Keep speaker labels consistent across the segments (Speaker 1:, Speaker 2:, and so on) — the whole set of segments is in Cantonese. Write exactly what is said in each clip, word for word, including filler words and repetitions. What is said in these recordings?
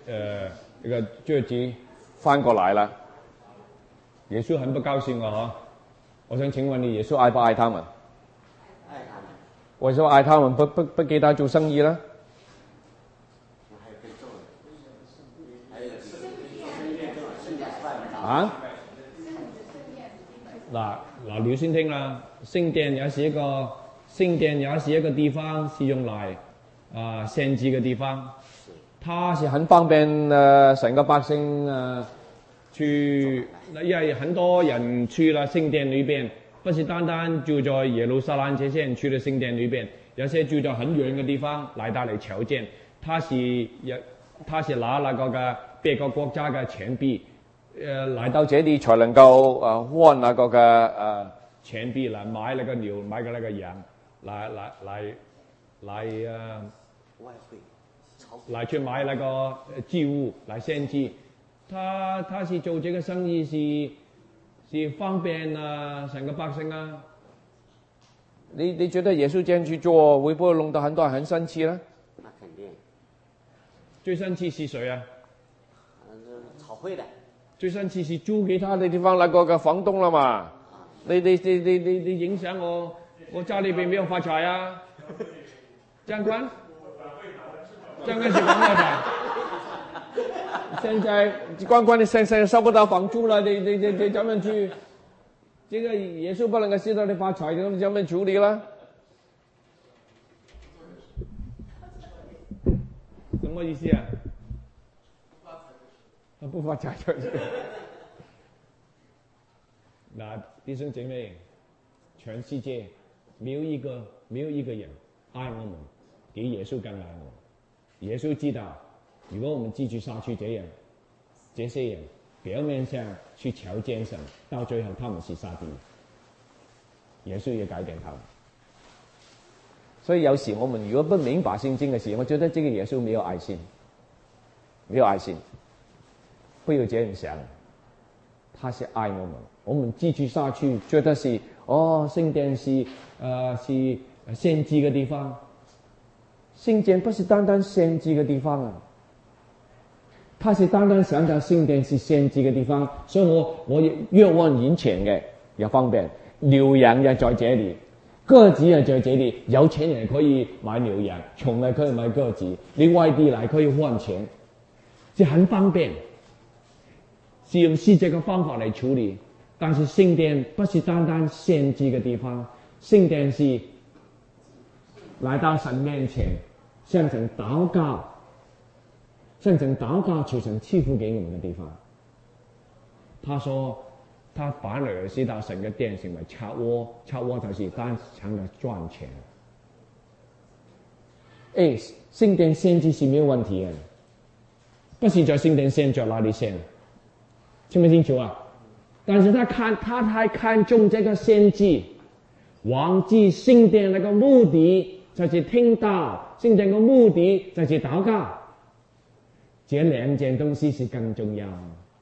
Speaker 1: 呃這個桌子翻過來了，耶穌很不高興啊！嗬，我想請問你，耶穌愛不愛他們？
Speaker 2: 愛他們。
Speaker 1: 為什麼愛他們不不不給他做生意呢？啊？嗱嗱，你先聽啦，聖殿也是一個聖殿也是一個地方，是用來啊獻祭嘅地方。它是很方便呃整個百姓呃去，因為很多人去了聖殿裏邊，不是單單住在耶路撒冷這些人去了聖殿裏邊，有些住在很遠嘅地方來到嚟朝見。他是也他是拿那個嘅別個國家嘅錢幣。呃，來到這裡才能夠呃換那個嘅呃錢幣來買那個牛，買個那個羊，來來來來呃
Speaker 2: 外匯，
Speaker 1: 來去買那個祭物來獻祭。他他是做這個生意是是方便啊成個百姓啊。你你覺得耶穌這樣去做，會不會弄到很多人很生氣呢？
Speaker 2: 那肯定。
Speaker 1: 最生氣是誰啊？
Speaker 2: 嗯，炒匯的。
Speaker 1: 最生氣是租給他的地方那個嘅房東啦嘛，你你你你你你影響我，我家裏邊沒有發財啊，長官，長官是王太太，現在官官你現在收不到房租了，你你你你怎麼去？這個耶穌不能夠知道你發財，你怎麼處理啦？什麼意思啊？不發財就是嗱，弟兄姐妹，全世界沒有一個沒有一個人愛我們比耶穌更愛我。耶穌知道，如果我們繼續下去這樣，這些人表面上去朝見神，到最後他們是撒旦。耶穌要改變他們。所以有時我們如果不明白聖經嘅事，我覺得這個耶穌沒有愛心，沒有愛心。不要這樣想，他是愛我們，我們繼續下去，覺得是哦，聖殿是呃是獻祭嘅地方，聖殿不是單單獻祭嘅地方啊，他是單單想到聖殿是獻祭嘅地方，所以我我約翰以前嘅又方便，牛羊也在這裡，鴿子也在這裡，有錢人可以買牛羊，窮人可以買鴿子，你外地來可以換錢，這很方便。是用是這個方法嚟處理，但是聖殿不是單單獻祭嘅地方，聖殿是來到神面前向神禱告，向神禱告求神賜福給我們嘅地方。他說他反而是到神嘅殿成為賊窩，賊窩就是單純嘅賺錢。誒，聖殿獻祭是沒有問題嘅，不是在聖殿獻，在哪裡獻？清不清楚啊？但是他看，他太看重這個獻祭，忘記聖殿那個目的就是聽道，聖殿個目的就是禱告，這兩件東西是更重要。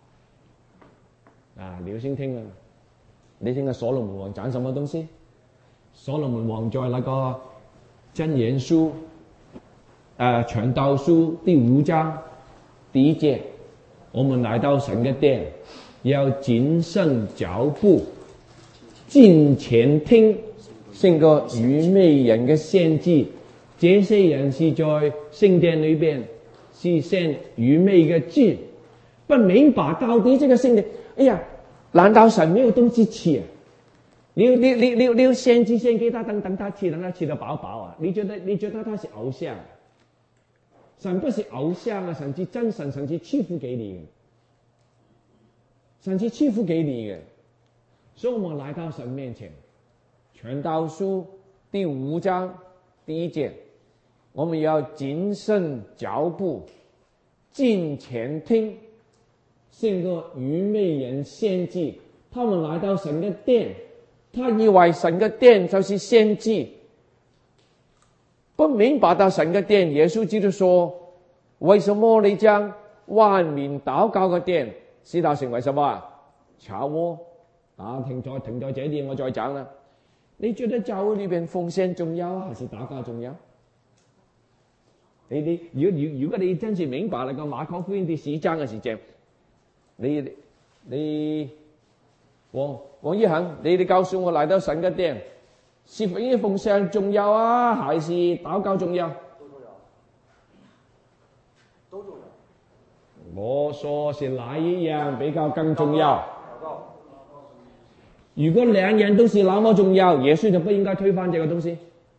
Speaker 1: 啊，你要先聽啊！你聽下所羅門王講什麼東西？所羅門王在那個箴言書，誒傳道書第五章第一節。我們來到神嘅殿，要謹慎腳步，近前聽，勝過愚昧人嘅獻祭。這些人是在聖殿裏邊是獻愚昧嘅祭，不明白到底這個聖殿。哎呀，難道神沒有東西吃啊？你你你你你要獻祭獻給他，等等他吃，等他吃得飽飽啊？你覺得你覺得他是偶像？神不是偶像啊，神是真神，神是賜福給你嘅，神是賜福給你嘅。所以我們來到神面前，傳道書第五章第一節，我們要謹慎腳步，近前聽，勝過愚昧人獻祭。他們來到神嘅殿，他以為神嘅殿就是獻祭，不明白到神嘅殿。耶穌基督說，為什麼你將萬民禱告嘅殿使到成為什麼啊？賊窩啊！停咗停咗這裡，我再講啦。你覺得教會裏邊奉獻重要還是禱告重要？ 你你如果如如果你真是明白那個馬可福音第十章嘅事情，你你王王一恒，你哋告訴我來到神嘅殿，是否應奉獻重要啊，還是禱告重要？
Speaker 2: 都重要，都重要。
Speaker 1: 我說是哪一樣比較更重要？如果兩樣都是那麼重要，耶穌就不應該推翻這個東西。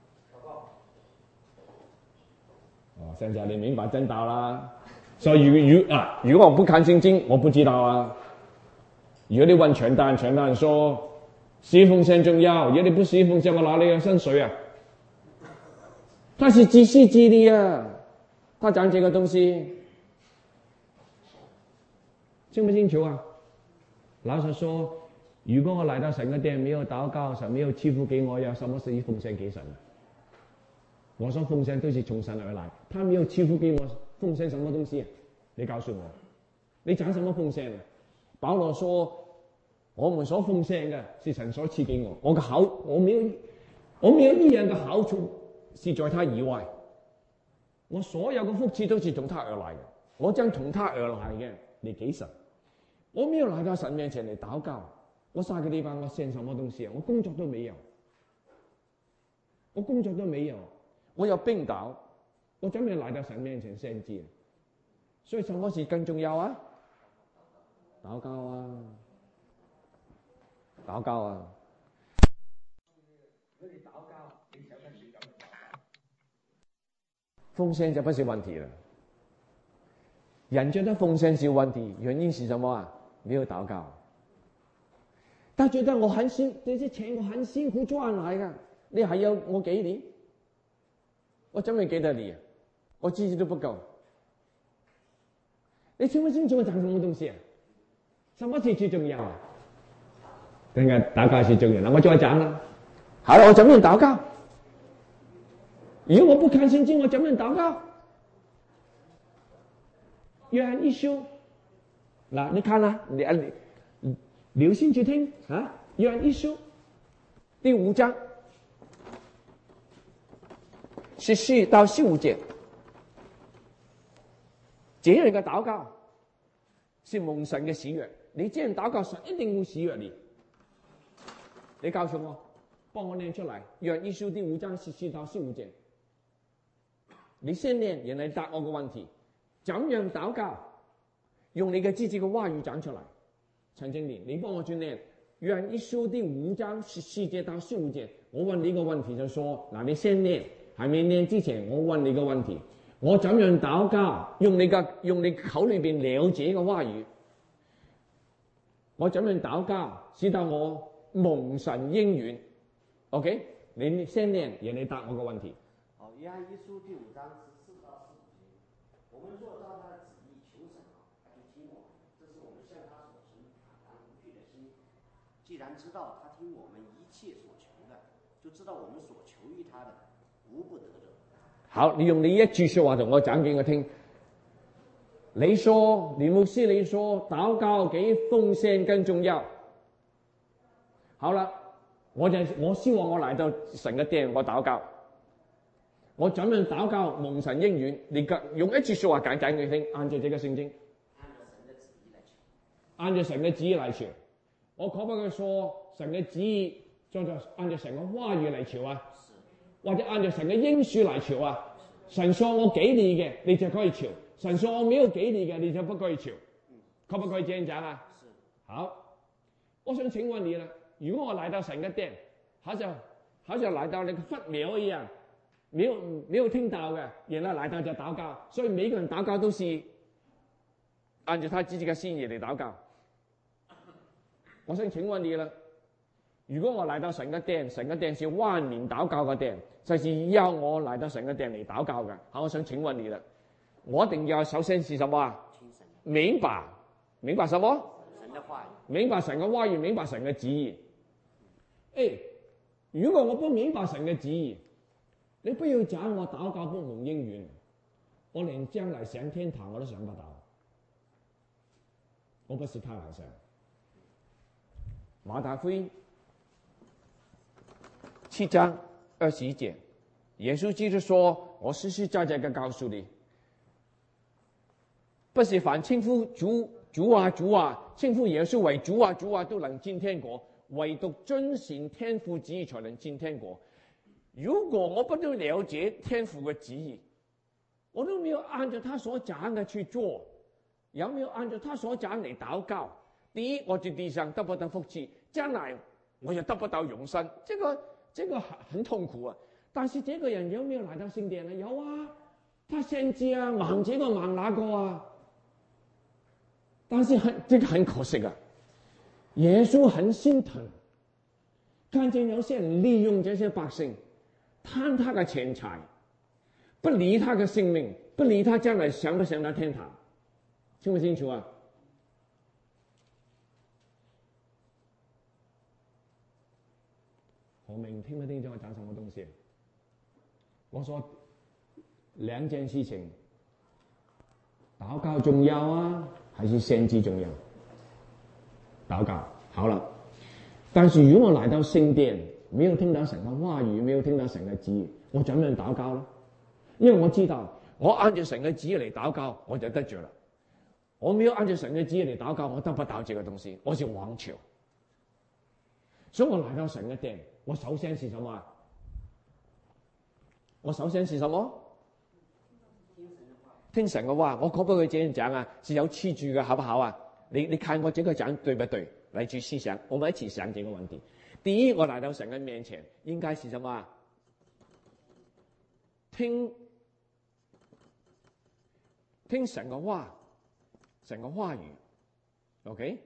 Speaker 1: 哦，現在你明白真道啦。所以如如啊，如果我不看聖經，我不知道啊。如果你問傳道人，傳道人說侍奉獻重要，如果你不侍奉獻，我哪裏有薪水啊？他是自私自利啊，他講這個東西，清不清楚啊？老實說，如果我來到神嘅殿，沒有禱告，神沒有賜福給我，有什麼事奉獻給神啊？我說奉獻都是從神而來，他沒有賜福給我，奉獻什麼東西啊？你告訴我，你講什麼奉獻啊？保羅說，我們所奉獻嘅是神所賜給我，我嘅好，我沒有，我沒有一樣嘅好處是在他以外，我所有嘅福祉都是從他而來嘅，我將從他而來嘅嚟給神，我沒有來到神面前嚟禱告，我下個地方我獻什麼東西啊？我工作都沒有，我工作都沒有，我有病倒，我怎麼來到神面前獻祭？所以什麼事更重要啊？禱告啊，禱告啊！如果你禱告，你想跟誰咁禱告？奉獻就不是問題了。人覺得奉獻是問題，原因是什麼啊？沒有禱告。他覺得我很辛，這些錢我很辛苦賺來的，你還要我給你？我怎麼給得你啊？我自己都不夠。你清不清楚我講什麼東西啊？什麼是最重要啊？等下禱告是重要，那我再講啦。好了，我怎麼樣禱告？如果我不看聖經，我怎麼樣禱告？約翰一書，嗱，你看啦，你你留心去聽啊。約翰一書第五章十四到十五節，這樣嘅禱告是蒙神嘅喜悅。你這樣禱告，神一定會喜悅你。你告訴我，幫我念出來。約翰一書第五章十四到十五節，你先念，然後你答我個問題。怎樣禱告？用你嘅自己嘅話語講出來。陳經理，你幫我去念。約翰一書第五章十四節到十五節，我問你個問題就說：嗱，你先念，還沒念之前，我問你個問題。我怎樣禱告？用你嘅用你口裏邊了解嘅話語。我怎樣禱告，使到我蒙神應允 ？OK， 你先念，然後你答我個問題。
Speaker 2: 好，約翰一書第五章十四到十五節，我們若照他的旨意求神啊，他就聽我們，這是我們向他所存坦然無懼的心。既然知道他聽我們一切所求的，就知道我們所求於他的，無不得着。
Speaker 1: 好，你用你一句說話同我講俾我聽。你說，李牧師，你說禱告比奉獻更重要。好了，我就我希望我來到神嘅殿，我禱告。我怎樣禱告蒙神應允？你用一句說話講講佢聽，按照這個聖經，按照神嘅旨意嚟求。我可不可以說神嘅旨意，就按照神嘅話語嚟求啊？或者按照神嘅應許嚟求啊？神說我給你嘅，你就可以求。神說我沒有給你嘅，你就不可以求，可不可以這樣講啊？好，我想請問你啦，如果我來到神嘅殿，好像好像來到那個佛廟一樣，沒有沒有聽到嘅，然後來到就禱告，所以每個人禱告都是按照他自己嘅心意嚟禱告。我想請問你啦，如果我來到神嘅殿，神嘅殿是萬民禱告嘅殿，就是要我來到神嘅殿嚟禱告嘅。好，我想請問你啦。我一定要首先是什麼啊？明白，明白什麼？
Speaker 2: 神的話語，
Speaker 1: 明白神嘅話語，明白神嘅旨意。誒，如果我不明白神嘅旨意，你不要講我禱告不蒙應允，我連將來上天堂我都想不到。我不是開玩笑。馬太福音七章二十一節，耶穌基督說： 我實實在在嘅告訴你，不是凡稱呼主主啊主啊，稱呼耶穌為主啊主啊都能進天國，唯獨遵行天父旨意才能進天國。如果我不都了解天父嘅旨意，我都沒有按照他所講嘅去做，有沒有按照他所講嚟禱告？第一，我在地上得不到福氣，將來我又得不到永生，這個這個很很痛苦啊！但是這個人有沒有來到聖殿呢？有啊，他先知啊，忙這個忙那個啊。但是很這個很可惜啊，耶穌很心疼，看見有些人利用這些百姓，貪他嘅錢財。不理他嘅性命，不理他將來上不上到天堂，清唔清楚啊？何明聽唔聽清我講什麼東西？我說兩件事情，禱告重要啊，還是先知重要？禱告好了，但是如果我來到聖殿，沒有聽到神嘅話語，沒有聽到神嘅旨意，我怎樣禱告呢？因為我知道，我按照神嘅旨意嚟禱告，我就得着了。我沒有按照神嘅旨意嚟禱告，我得不到這個東西，我是妄求。所以我來到神嘅殿，我首先是什麼？我首先是什麼？聽神嘅話。我可不可以這樣講啊？是有次序嘅，好不好啊？你你看我這個講對不對？來去思想，我們一起想這個問題。第一，我來到神嘅面前，應該是什麼？聽。聽神嘅話，神嘅話語 ，OK？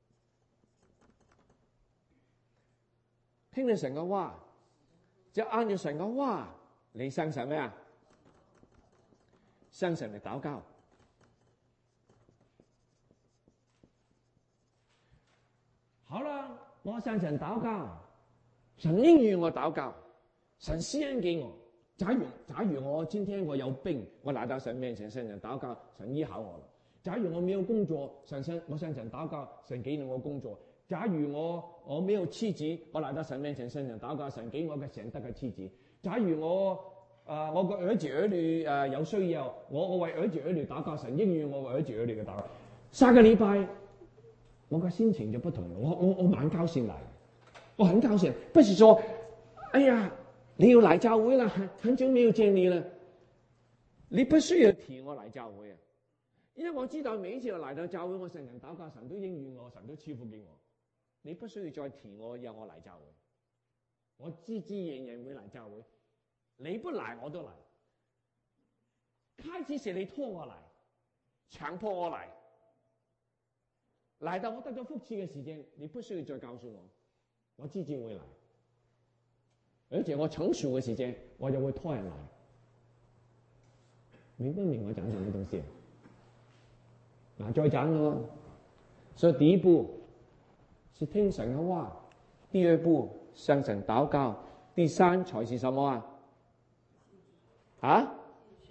Speaker 1: 聽你神嘅話，就按照神嘅話，你向神咩啊？向神嚟禱告。好啦，我向神禱告，神應允我禱告，神施恩給我。假如假如我今天我有病，我來到神面前，向神禱告，神醫好我了。假如我沒有工作，神向我向神禱告，神給了我工作。假如我我沒有妻子，我來到神面前，向神禱告，神給我個賢德嘅妻子。假如我啊、呃、我個兒子兒女啊、呃、有需要，我我為兒子兒女禱告，神應允我兒子兒女嘅禱告。下個禮拜我個心情就不同了，我我我蠻高興嚟，我很高興，不是說哎呀。你要嚟教會啦，很久沒有見你了。你不需要提我嚟教會啊，因為我知道每一次我嚟到教會，我向神禱告，神都應允我，神都賜福給我。你不需要再提我，要我嚟教會，我自自然然會嚟教會。你不嚟我都嚟。開始是你拖我嚟，強迫我嚟，嚟到我得咗福氣嘅時間，你不需要再告訴我，我自然會嚟。而且我成熟嘅時間，我就會拖人嚟。明不明我講什麼東西？嗱，再講咯。所以第一步是聽神嘅話，第二步向神禱告，第三才是什麼啊？啊？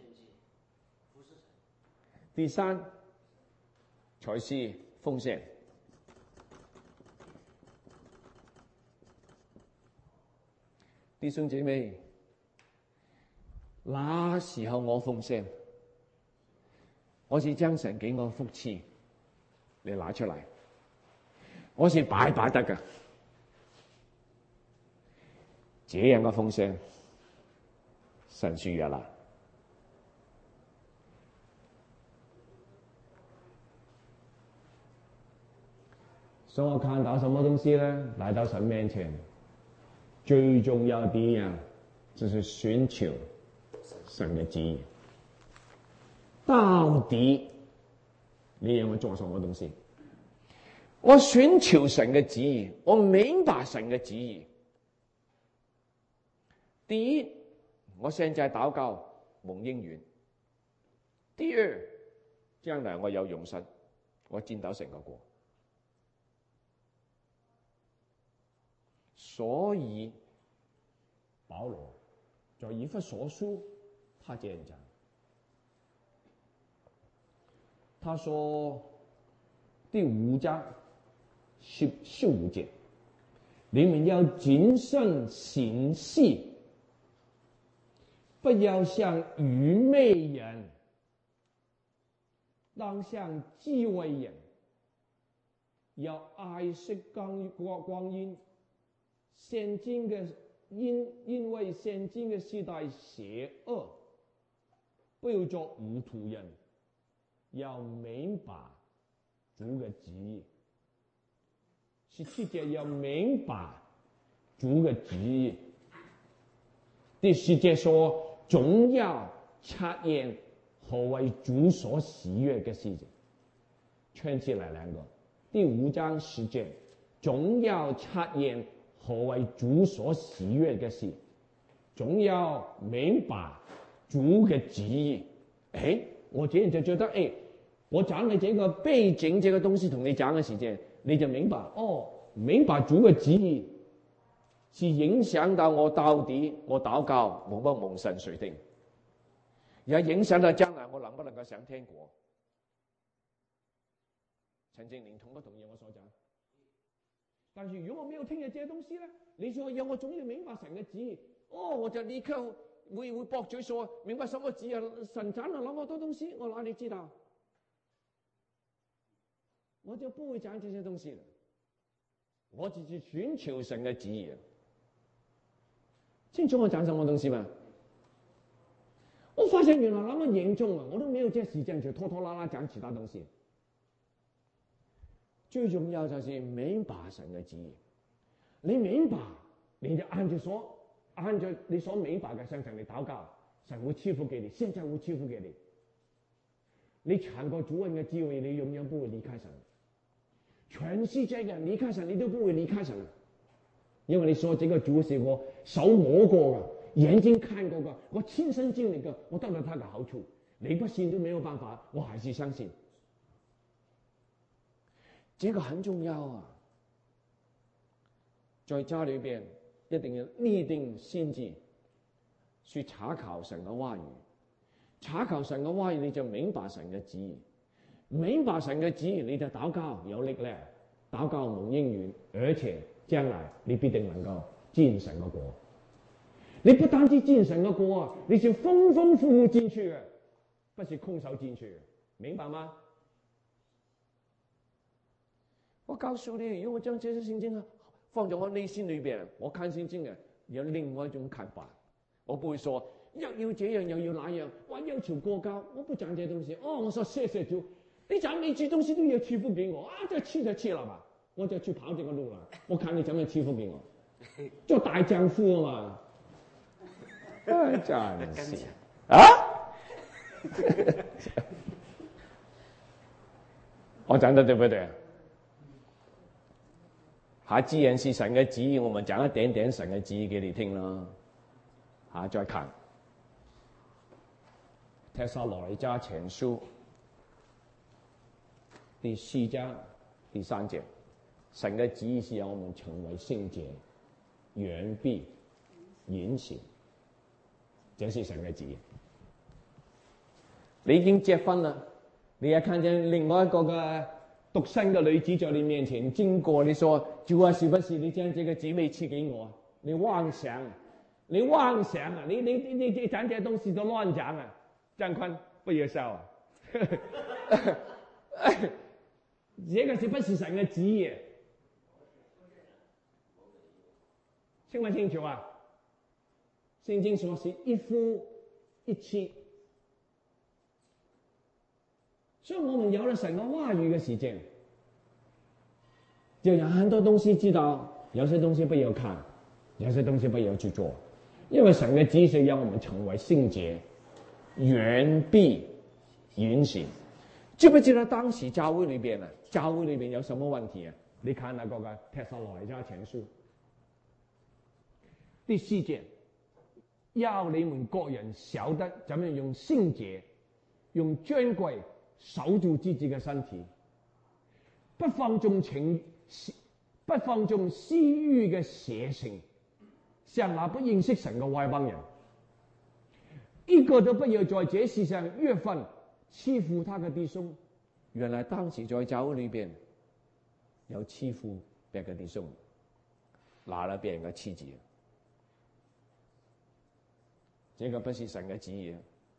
Speaker 1: 第三才是奉獻。弟兄姐妹，那時候我奉獻，我是將神給我福氣你拿出嚟，我是白白得㗎。這樣嘅奉獻，神喜悅啦。所以我看到什麼東西呢？來到神面前，最重要的第一樣就是尋求神嘅旨意。到底你讓我做什麼東西？我尋求神嘅旨意，我明白神嘅旨意。第一，我現在禱告蒙應允；第二，將來我有永生，我見到神嘅國。所以保羅在以弗所書，他這樣講，他說第五章十十五節，你們要謹慎行事， 不要像愚昧人，當像智慧人，要愛惜光光光陰。現今嘅因因為現今嘅時代邪惡，不要做糊塗人，要明白主嘅旨意。十七節要明白主嘅旨意。第十節說，總要察驗何為主所喜悅嘅事情。串起來兩個。第五章十節，總要察驗何為主所喜悅嘅事，總要明白主嘅旨意。誒，我這樣就覺得，誒，我講嘅這個背景，這個東西同你講嘅時間，你就明白，哦，明白主嘅旨意是影響到我到底我禱告冇乜蒙神垂聽，也影響到將來我能不能夠上天國。陳正年同不同意我所講？但是如果我沒有聽見這些東西呢，你說要我總要明白神嘅旨意，哦，我就立刻會會駁嘴說明白什麼旨意，神講了那麼多東西，我哪裏知道？我就不會講這些東西了。我只是尋求神嘅旨意。清楚我講什麼東西嗎？我發現原來那麼嚴重啊！我都沒有這時間就拖拖拉拉講其他東西。最重要就是明白神嘅旨意，你明白，你就按照所按照你所明白嘅向神嚟禱告，神會賜福給你，現在會賜福給你。你嘗過主恩嘅滋味，你永遠不會離開神。全世界嘅人離開神，你都不會離開神，因為你說這個主是我手摸過嘅，眼睛看過嘅，我親身經歷嘅，我得到他嘅好處。你不信都沒有辦法，我還是相信。這個很重要啊！在家裏邊一定要立定心志，去查考神嘅話語。查考神嘅話語，你就明白神嘅旨意。明白神嘅旨意，你就禱告有力量，禱告蒙應允，而且將來你必定能夠見神嘅國。你不單止見神嘅國啊，你是豐豐富富進去嘅，不是空手進去嘅，明白嗎？我告訴你，如果我將這些聖經放在我內心裏邊，我看聖經嘅有另外一種看法。我不會說又要這樣又要那樣，我要求過高，我不講這些東西。哦，我說謝謝主，你講每句東西都要賜福給我啊！就賜就賜了吧，我就去跑這個路了。我看你怎麼賜福給我，做大丈夫啊嘛！哎，真是啊！我講得對不對？下既然是神嘅旨意，我們講一點點神嘅旨意給你聽啦。下再看帖撒羅尼迦前書第四章第三節，神嘅旨意是讓我們成為聖潔、完備、隱善，這是神嘅旨意。你已經結婚啦，你也看見另外一個嘅獨身嘅女子在你面前經過，你說主啊，是不是你將這個姊妹賜給我？你妄想，你妄想啊！你你你你你講這些東西都亂講啊！張坤不要笑啊！這個是不是神嘅旨意？聽唔清楚啊？聖經說是一夫一妻。所以我們有了神嘅話語嘅時間，就有很多東西知道，有些東西不要看，有些東西不要去做，因為神嘅旨意是讓我們成為聖潔、完備、隱善。知不知道當時教會裏邊啊，教會裏邊有什麼問題啊？你看那個嘅帖撒羅尼迦前書第四節，要你們各人曉得怎樣用聖潔、用尊貴守住自己嘅身體，不放縱情，不放縱私欲嘅邪性，像那不認識神嘅外邦人，一個都不要在這事上越分欺負他嘅弟兄。原來當時在教會裏邊有欺負別嘅弟兄，拿了別人嘅妻子。 這個不是神嘅旨意。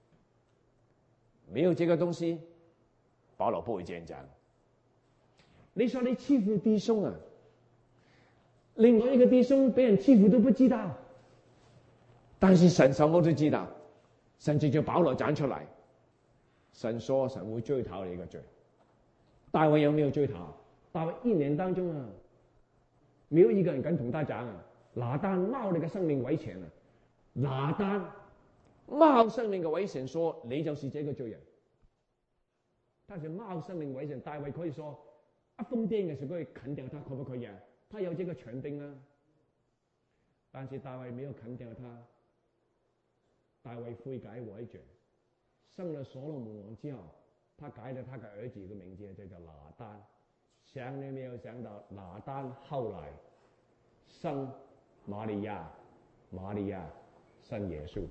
Speaker 1: 沒有這個東西，保羅不會這樣講。你說你欺負弟兄啊，另外一個弟兄被人欺負都不知道，但是神什麼都知道，甚至叫保羅講出來。神說神會追討你嘅罪。大衛有沒有追討？大衛一年當中啊，沒有一個人敢同他講啊，拿單冒你嘅生命危險啊，拿單冒生命嘅危險，說你就是這個罪人。但是冒生命危險，大衛可以說一瘋癲嘅時候可以砍掉他，可不可以啊？他有這個權柄啊。但是大衛沒有砍掉他，大衛悔改為罪，生了所羅門王之後，他改了他嘅兒子嘅名字就叫拿單。想你沒有想到拿單後來生瑪利亞，瑪利亞生耶穌。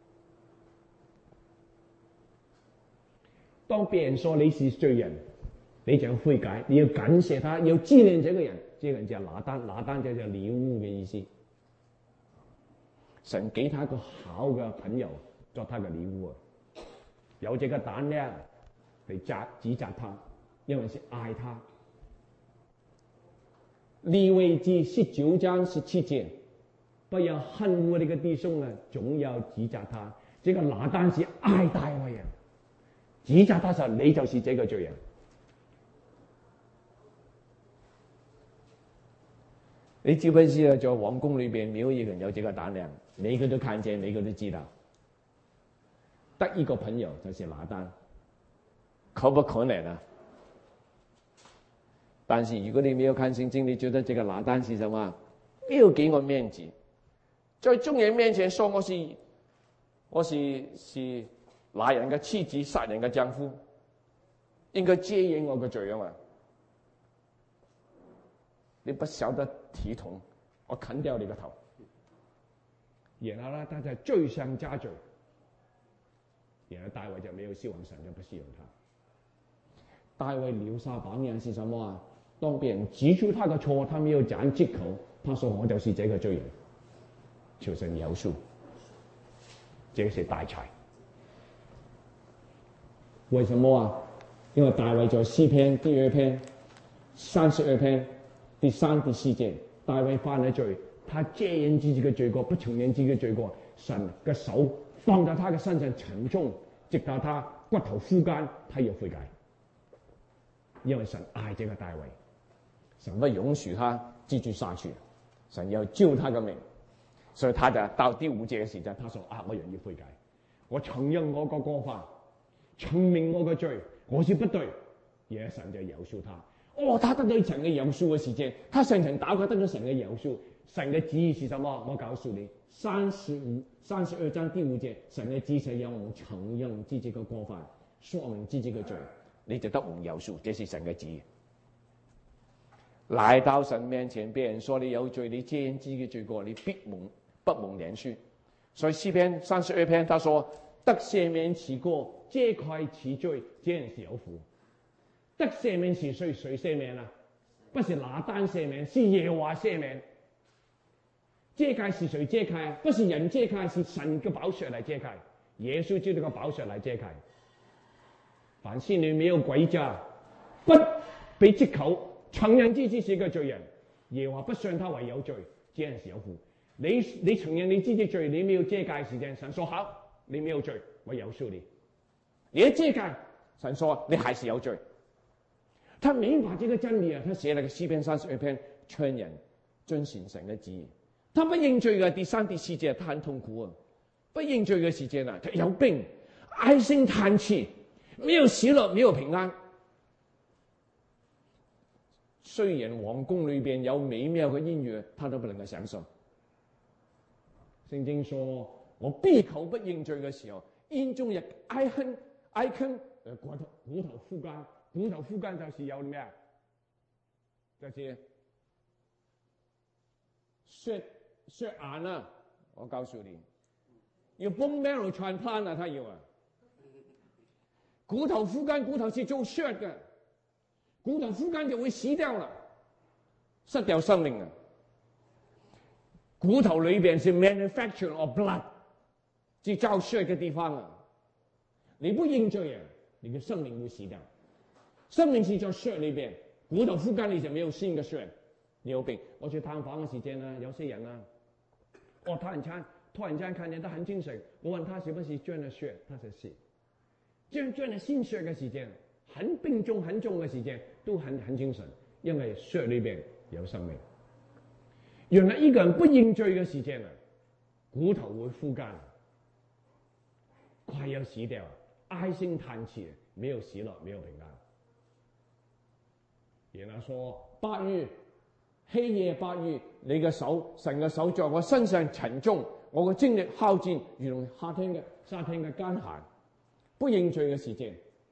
Speaker 1: 當別人說你是罪人，你就要悔改，你要感謝他，要紀念這個人。這個人叫拿單，拿單就叫禮物嘅意思。神給他一個好嘅朋友做他嘅禮物，有這個膽量嚟責指責他，因為是愛他。利未記十九章十七節，不要恨惡你嘅弟兄啊，總要指責他。這個拿單是愛大衛啊，指責他時你就是這個罪人。你知不知啊？在皇宮裏邊，沒有一個人有這個膽量，每個都看見，每個都知道。得一個朋友就是拿單，可不可能啊？但是如果你沒有看聖經，你覺得這個拿單是什麼？沒有給我面子，在眾人面前說我是我是是拿人嘅妻子，殺人嘅丈夫，應該遮掩我嘅罪啊嘛！你不曉得體統，我砍掉你個頭。然後呢，他就罪上加罪。然後大衛就沒有希望，神就不使用他。大衛留下榜樣是什麼啊？當別人指出他的錯，他沒有講藉口，他說我就是這個罪人，求神饒恕。這是大才。為什麼啊？因為大衛在詩篇第二篇三十二篇第三第四節，大衛犯了罪，他遮掩自己嘅罪過，不承認自己嘅罪過，神嘅手放在他嘅身上沉重，直到他骨頭枯乾，他要悔改。因為神愛這個大衛，神不容許他繼續下去，神要救他嘅命，所以他就到第五節嘅時候，他說啊，我願意悔改，我承認我個過犯，承認我嘅罪，我是不對，而家神就饒恕他。哦，他得到神嘅饒恕嘅時間，他常常禱告得到神嘅饒恕。神嘅旨意是什麼？我告訴你，三十五、三十二章第五節，神嘅旨意係讓我們承認自己嘅過犯，說明自己嘅罪，你就得蒙饒恕，這是神嘅旨意。來到神面前，別人說你有罪，你遮掩自己嘅罪過，你必蒙不蒙憐恕。所以詩篇三十二篇，他說得赦免其過，遮蓋其罪，這人是有福。得赦免是誰？誰赦免啊？不是拿單赦免，是耶和華赦免。遮蓋是誰遮蓋？不是人遮蓋，是神嘅寶血來遮蓋。耶穌基督嘅寶血來遮蓋。凡心裏沒有詭詐，不被藉口，承認自己是個罪人，耶和華不算他為有罪，這人是有福。你你承認你自己罪，你沒有遮蓋時間，神說好，你沒有罪，我饒恕你。你一遮蓋，神說你還是有罪。他明白這個真理啊！他寫了個詩篇三十二篇，勸人遵循神嘅旨意。他不認罪嘅第三、第四節，他很痛苦啊！不認罪嘅時間啊，他有病，唉聲嘆氣，沒有喜樂，沒有平安。雖然皇宮裏邊有美妙嘅音樂，他都不能夠享受。聖經說：我閉口不認罪嘅時候，咽中亦唉哼唉吭，誒骨頭骨頭枯乾。骨頭枯乾就是有咩啊？就是血血眼啊！我告訴你，要 bone marrow transplant啊！他要啊，骨頭枯乾，骨頭是做血嘅，骨頭枯乾就會死掉啦，失掉生命啊！骨頭裏邊是 manufacture of blood， 去找血嘅地方啊！你不認罪啊，你嘅生命會死掉。生命是在血裏邊，骨頭附近你就沒有新嘅血。你有病，我去探訪嘅時間呢，有些人呢，我突然間突然間看見他很精神，我問他是不是捐了血，他說是。捐捐了新血嘅時間，很病重很重嘅時間，都很很精神，因為血裏邊有生命。原來一個人不認罪嘅時間啊，骨頭會枯乾，快要死掉，唉聲嘆氣，沒有喜樂，沒有平安。然後說八月黑夜八月，你嘅手神嘅手在我身上沉重，我嘅精力耗盡，如同夏天嘅夏天嘅乾旱。不認罪嘅時間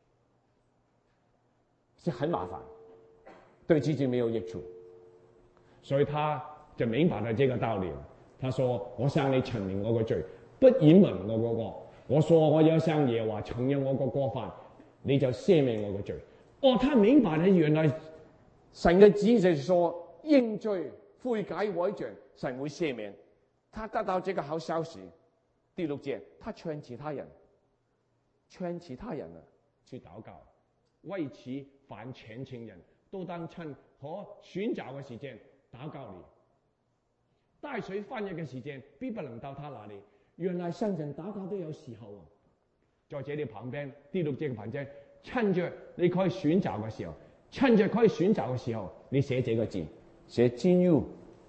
Speaker 1: 是很麻煩，對自己沒有益處，所以他就明白了這個道理。他說：我向你承認我個罪，不掩瞞我個過。我說我要向耶和華承認我個過犯，你就赦免我個罪。哦，他明白了，原來神嘅旨意就是說認罪悔改改正，神會赦免。他得到這個好消息。第六節，他勸其他人，勸其他人啊去禱告，為此凡虔誠人都當趁可選擇嘅時間禱告你。大水翻溢嘅時間必不能到他那裏。原來聖人禱告都有時候啊，在這裏旁邊第六節嘅旁邊，趁着你可以選擇嘅時候，趁着可以選擇嘅時候，你寫這個字，寫今日。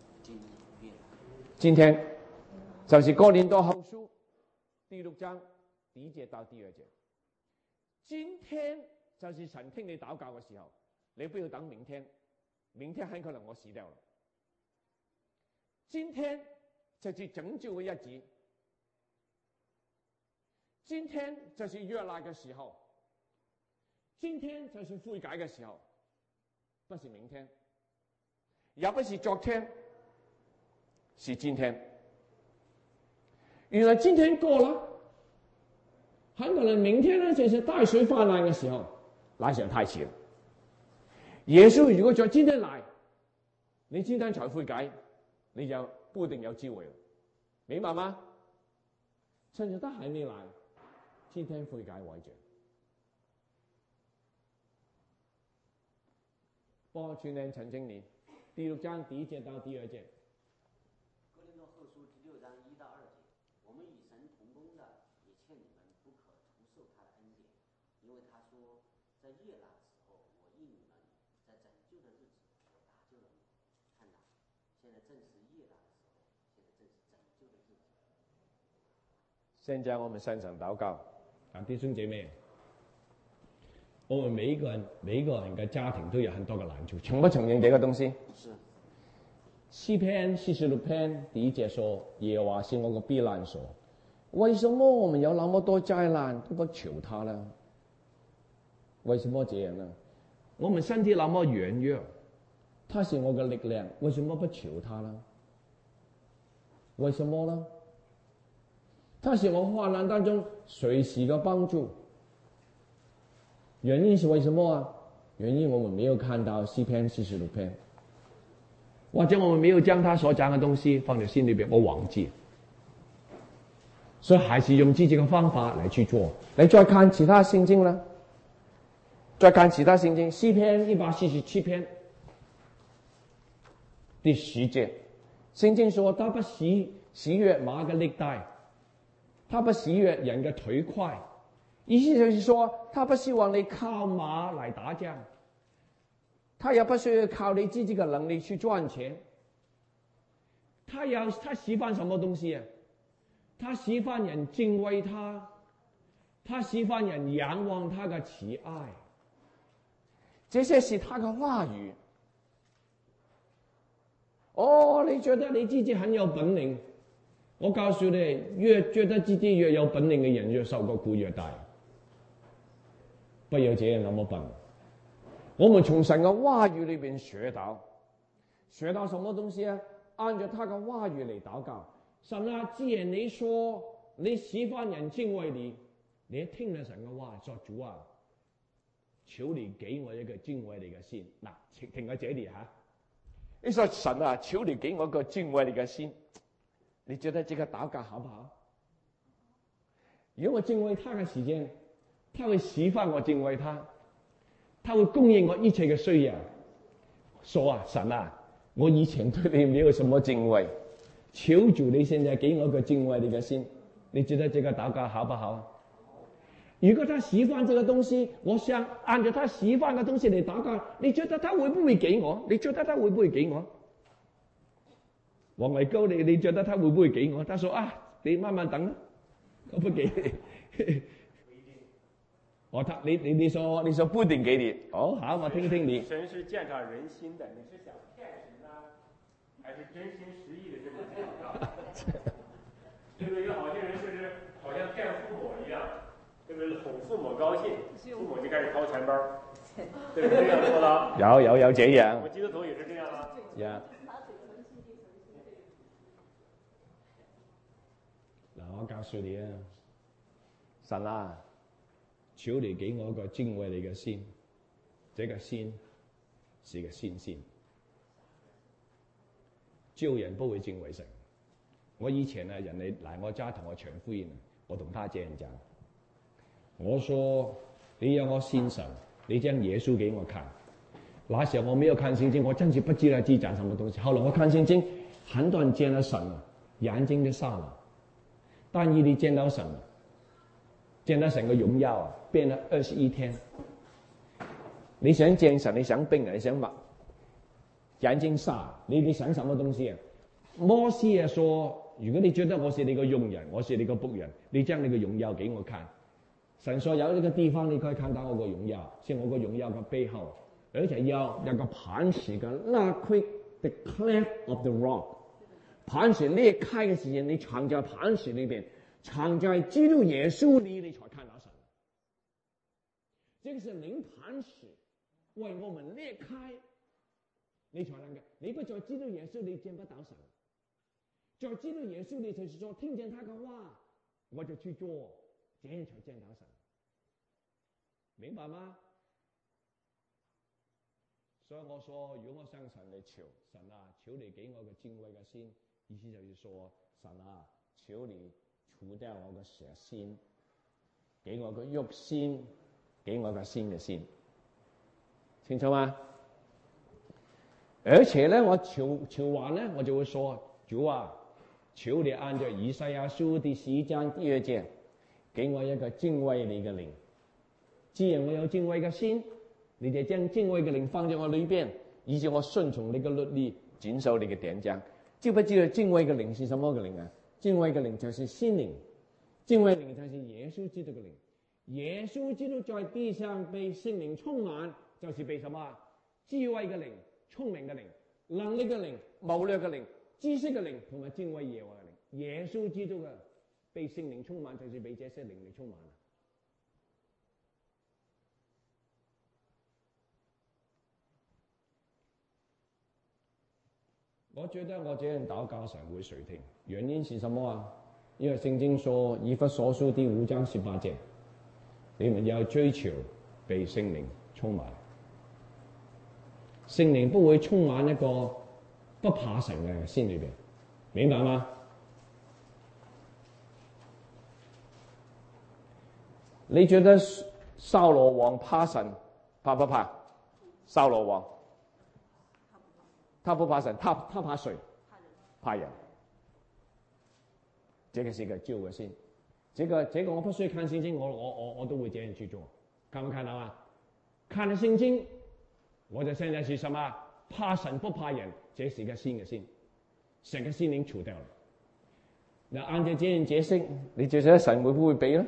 Speaker 1: 今天就是哥林多後書第六章第一節到第二節。今天就是神聽你禱告嘅時候，你不要等明天，明天很可能我死掉了。今天就是拯救嘅日子，今天就是約納嘅時候，今天就是悔改嘅時候，不是明天，也不是昨天，是今天。原來今天過了，很可能明天呢就是大水泛濫嘅時候，那時候太遲了。耶穌如果在今天來，你今天才悔改，你就不一定有機會了，明白嗎？趁着他還沒來，今天悔改為正。幫我全年陳經理第六章第一節到第二節。
Speaker 2: 哥林多後書第六章一到二節，我們與神同工的，也勸你們不可徒受他的恩典，因為他說，在悅納的時候，我應你們；在拯救的日子，我搭救了你。看哪，現在正是悅納的時候，現在正是拯救的日子。
Speaker 1: 現在我們上場禱告，啊，弟兄姐妹。我們每一個人，每一個人嘅家庭都有很多嘅難處，承不承認這個東西？是。詩篇四十六篇第一節說：耶和華是我個避難所。為什麼我們有那麼多災難都不求他呢？為什麼這樣呢？我們身體那麼軟弱，他是我嘅力量，為什麼不求他呢？為什麼呢？他是我患難當中隨時嘅幫助。原因是為什麼啊？原因我們沒有看到詩篇四十六篇，或者我們沒有將他所講嘅東西放在心裏邊，我忘記，所以還是用自己嘅方法來去做。你再看其他聖經啦，再看其他聖經，詩篇一百四十七篇第十節，聖經說他不喜喜悅馬嘅力大，他不喜悅人嘅腿快。意思就是說，他不希望你靠馬來打仗，他也不需要靠你自己的能力去賺錢。他要他喜歡什麼東西啊？他喜歡人敬畏他，他喜歡人仰望他的慈愛，這些是他的話語。哦，你覺得你自己很有本領？我告訴你，越覺得自己越有本領嘅人，越受個苦越大。不要這樣那麼笨。我們從神嘅話語裏邊學到，學到什麼東西啊？按照他嘅話語嚟禱告。神啊，既然你說你喜歡人敬畏你，你聽了神嘅話，說主啊，求你給我一個敬畏你嘅心。嗱，停喺這裏吓。你說神啊，求你給我一個敬畏你嘅心，你覺得這個禱告好不好？ 如果我敬畏他嘅時間，他會使翻我敬畏他，他會供應我一切嘅需要。說啊，神啊，我以前對你沒有什麼敬畏，求主你現在給我個敬畏你嘅心。你覺得這個禱告好不好？如果他使翻這個東西，我想按照他使翻嘅東西嚟禱告，你覺得他會不會給我？你覺得他會不會給我？王偉高，你你覺得他會不會給我？他說啊，你慢慢等啦，我不給你。我他你你你說你說不一定給你，哦好，我聽聽你。
Speaker 3: 神是鑒察人心的，你是想騙神呢，還是真心實意的這麼禱告？對不對？有好些人就是好像騙父母一樣，對不對？哄父母高興，父母就開始掏錢包，對不對？這樣做的。
Speaker 1: 有有有這樣。
Speaker 3: 我們基督徒也是這樣啊。
Speaker 1: 有。嗱，我告訴你啊，神啊，求你給我一個敬畏你嘅心，這個心是個信心。救人不會敬畏神。我以前啊，人哋嚟我家同我傳福音，我同他這樣講，我說你要我信神，你將耶穌給我看。那時候我沒有看聖經，我真是不知道自己講什麼東西。後來我看聖經，很多人見到神啊，眼睛都瞎了。但以理見到神，見到神嘅榮耀啊，變咗二十一天。你想見神，你想病人，你想乜？眼睛瞎，你你想什麼東西啊？摩西啊說，如果你覺得我是你個傭人，我是你個僕人，你將你嘅榮耀給我看。神說有呢個地方你可以看到我個榮耀，是我個榮耀嘅背後，而且要有個磐石嘅拉開 the cleft of the rock。磐石裂開嘅時間，你藏在磐石裏邊，藏在基督耶穌裏，你才看到神。這個是靈磐石為我們裂開，你才能夠。你不在基督耶穌，你見不到神。在基督耶穌，你就是說聽見他嘅話，我就去做，這樣才見到神。明白嗎？所以我說，如果我向神嚟求，神啊，求你給我個敬畏嘅心。意思就是說，神啊，求你除掉我個蛇心，給我個肉心，給我個新嘅心，清楚嗎？而且呢，我求求完呢，我就會說，主啊，求你按照以賽亞書第十一章第二節，給我一個敬畏你嘅靈。既然我有敬畏嘅心，你就將敬畏嘅靈放在我裏邊，以致我順從你嘅律例，謹守你嘅典章。知不知道敬畏嘅靈是什麼嘅靈啊？敬畏嘅靈就是心靈，敬畏靈就是耶穌基督嘅靈。耶穌基督在地上被聖靈充滿，就是被什麼？智慧嘅靈、聰明嘅靈、能力嘅靈、謀略嘅靈、知識嘅靈同埋敬畏耶和華嘅靈。耶穌基督嘅被聖靈充滿，就是被這些靈力充滿。我覺得我這樣禱告神會垂聽，原因是什麼啊？因為聖經說以弗所書第五章十八節，你們要追求被聖靈充滿。聖靈不會充滿一個不怕神嘅心裏邊，明白嗎？你覺得掃羅王怕神，怕不怕？掃羅王？他不怕神，他他怕誰？怕人。這個是個舊嘅心，這個這個我不需要看聖經，我我我我都會這樣去做。看唔看到啊？看了聖經，我就現在是什麼？怕神不怕人，這是個新嘅心，成個心靈除掉了。那按照這樣解釋，你覺得神會不會俾呢？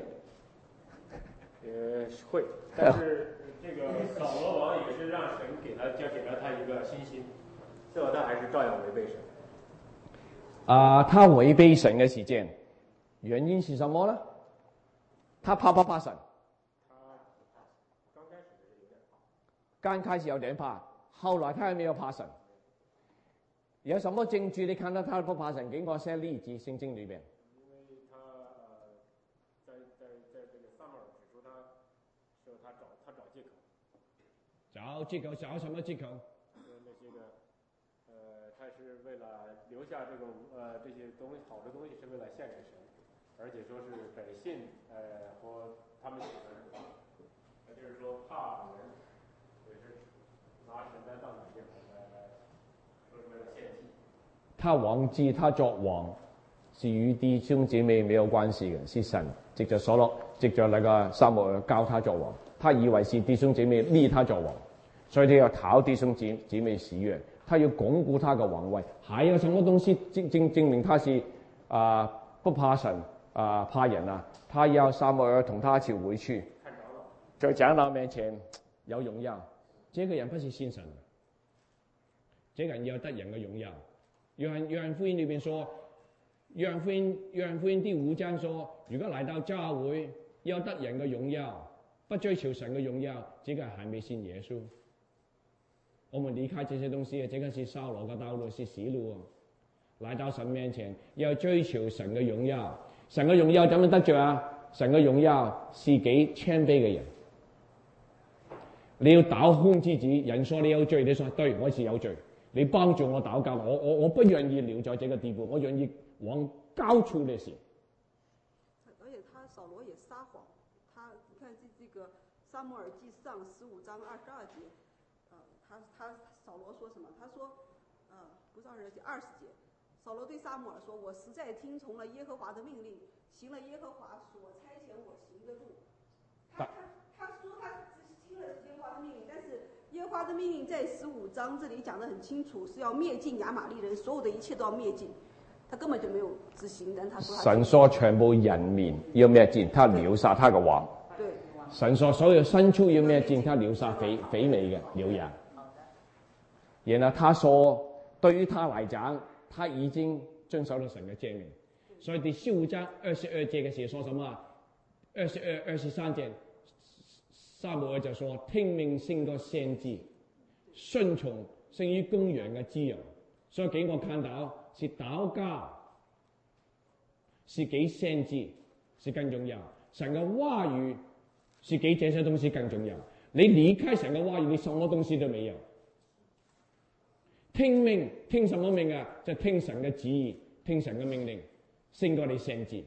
Speaker 3: 呃，會，但是這個掃羅王也是讓神給他，就給了他一個新心。最後他還是照樣違背神。
Speaker 1: 啊、呃，他違背神嘅時間，原因是什麼呢？他怕不怕神？
Speaker 3: 他剛開始有點怕。
Speaker 1: 剛開始有點怕，後來他還沒有怕神。有什麼證據你看到他不怕神？給我些例子，聖經裏邊。
Speaker 3: 因為他呃，在在在這個撒母耳指出他，說他找他找借口。
Speaker 1: 找借口，找什麼借口？
Speaker 3: 那些個。呃，他是為了留下這種呃這些東西好的東西，是為了獻給神。 而且说是百姓呃和他们喜欢，那就是说怕人也是拿神来当百姓来来说是为了献祭。
Speaker 1: 他王记他作王是與弟兄姐妹沒有關係嘅，是神藉着所羅藉着那個撒母耳教他作王，他以為是弟兄姐妹立他作王，所以他要討弟兄姐姐妹喜悅，他要鞏固他嘅王位。還有什麼東西證證證明他是啊、呃、不怕神啊、呃、怕人啊？他要撒母耳同他一起回去，在長老面前有榮耀。這個人不是信神，這個人要得人嘅榮耀。約翰約翰福音裏邊說，約翰福音約翰福音第五章說，如果來到教會要得人嘅榮耀，不追求神嘅榮耀，這個還沒信耶穌。我們離開這些東西，這個是掃羅嘅道路，是死路。來到神面前要追求神嘅榮耀，神嘅榮耀怎麼得着啊？神嘅榮耀是給謙卑嘅人。你要倒空自己，人說你有罪，你說對，我是有罪。你幫助我禱告，我我我不願意留在這個地步，我願意往高處的事。
Speaker 4: 而且他掃羅也撒謊，他你看這這個撒母耳記上十五章二十二節，呃，他他掃羅說什麼？他說，呃，不是二十二節，二十節，掃羅對撒母耳說：“我實在聽從了耶和華的命令，行了耶和華所差遣我行的路。”他他他說他聽了耶和華的命令，但是。耶和華的命令在十五章這裡講得很清楚，是要滅盡亞瑪力人，所有的一切都要滅盡。他根本就沒有執行，但他說他
Speaker 1: 神說全部人民要滅盡，他留下他的王。
Speaker 4: 對，
Speaker 1: 神說所有牲畜要滅盡，他留下肥肥美嘅牛羊。然後他說，對於他來講，他已經遵守了神嘅誡命。所以第十五章二十二節嘅時候說什麼？二十二、二十三節。撒母耳就說：聽命勝過獻祭，順從勝於公羊嘅脂油。所以給我看到是禱告，是給獻祭是更重要。神嘅話語是給這些東西更重要。你離開神嘅話語，你什麼東西都沒有。聽命，聽什麼命啊？就聽神嘅旨意，聽神嘅命令，勝過你獻祭。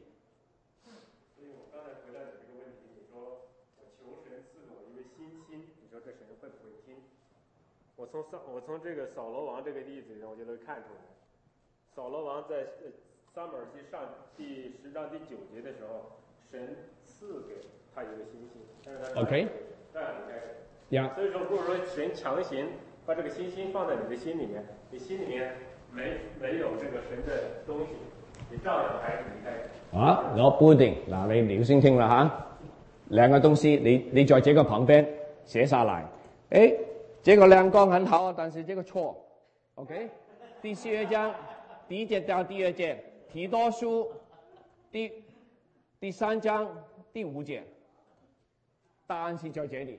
Speaker 3: 我從我從這個掃羅王這個例子，我就能看出來，掃羅王在撒母耳記上第十章第九節的時候，神賜給他一個新心，但是他讓離開神。
Speaker 1: 呀，
Speaker 3: 所以說，不是說神強行把這個新心放在你的心裡面，你心裡面沒沒有這個神的東西，你照樣還是離開神。
Speaker 1: 啊，我不一定。嗱，你聊先聽啦嚇，兩個東西，你你在這個旁邊寫下來，誒。這個亮光很好，但是這個錯 ，OK？ 第十二章第一節到第二節，提多書第第三章第五節，答案是在這裡。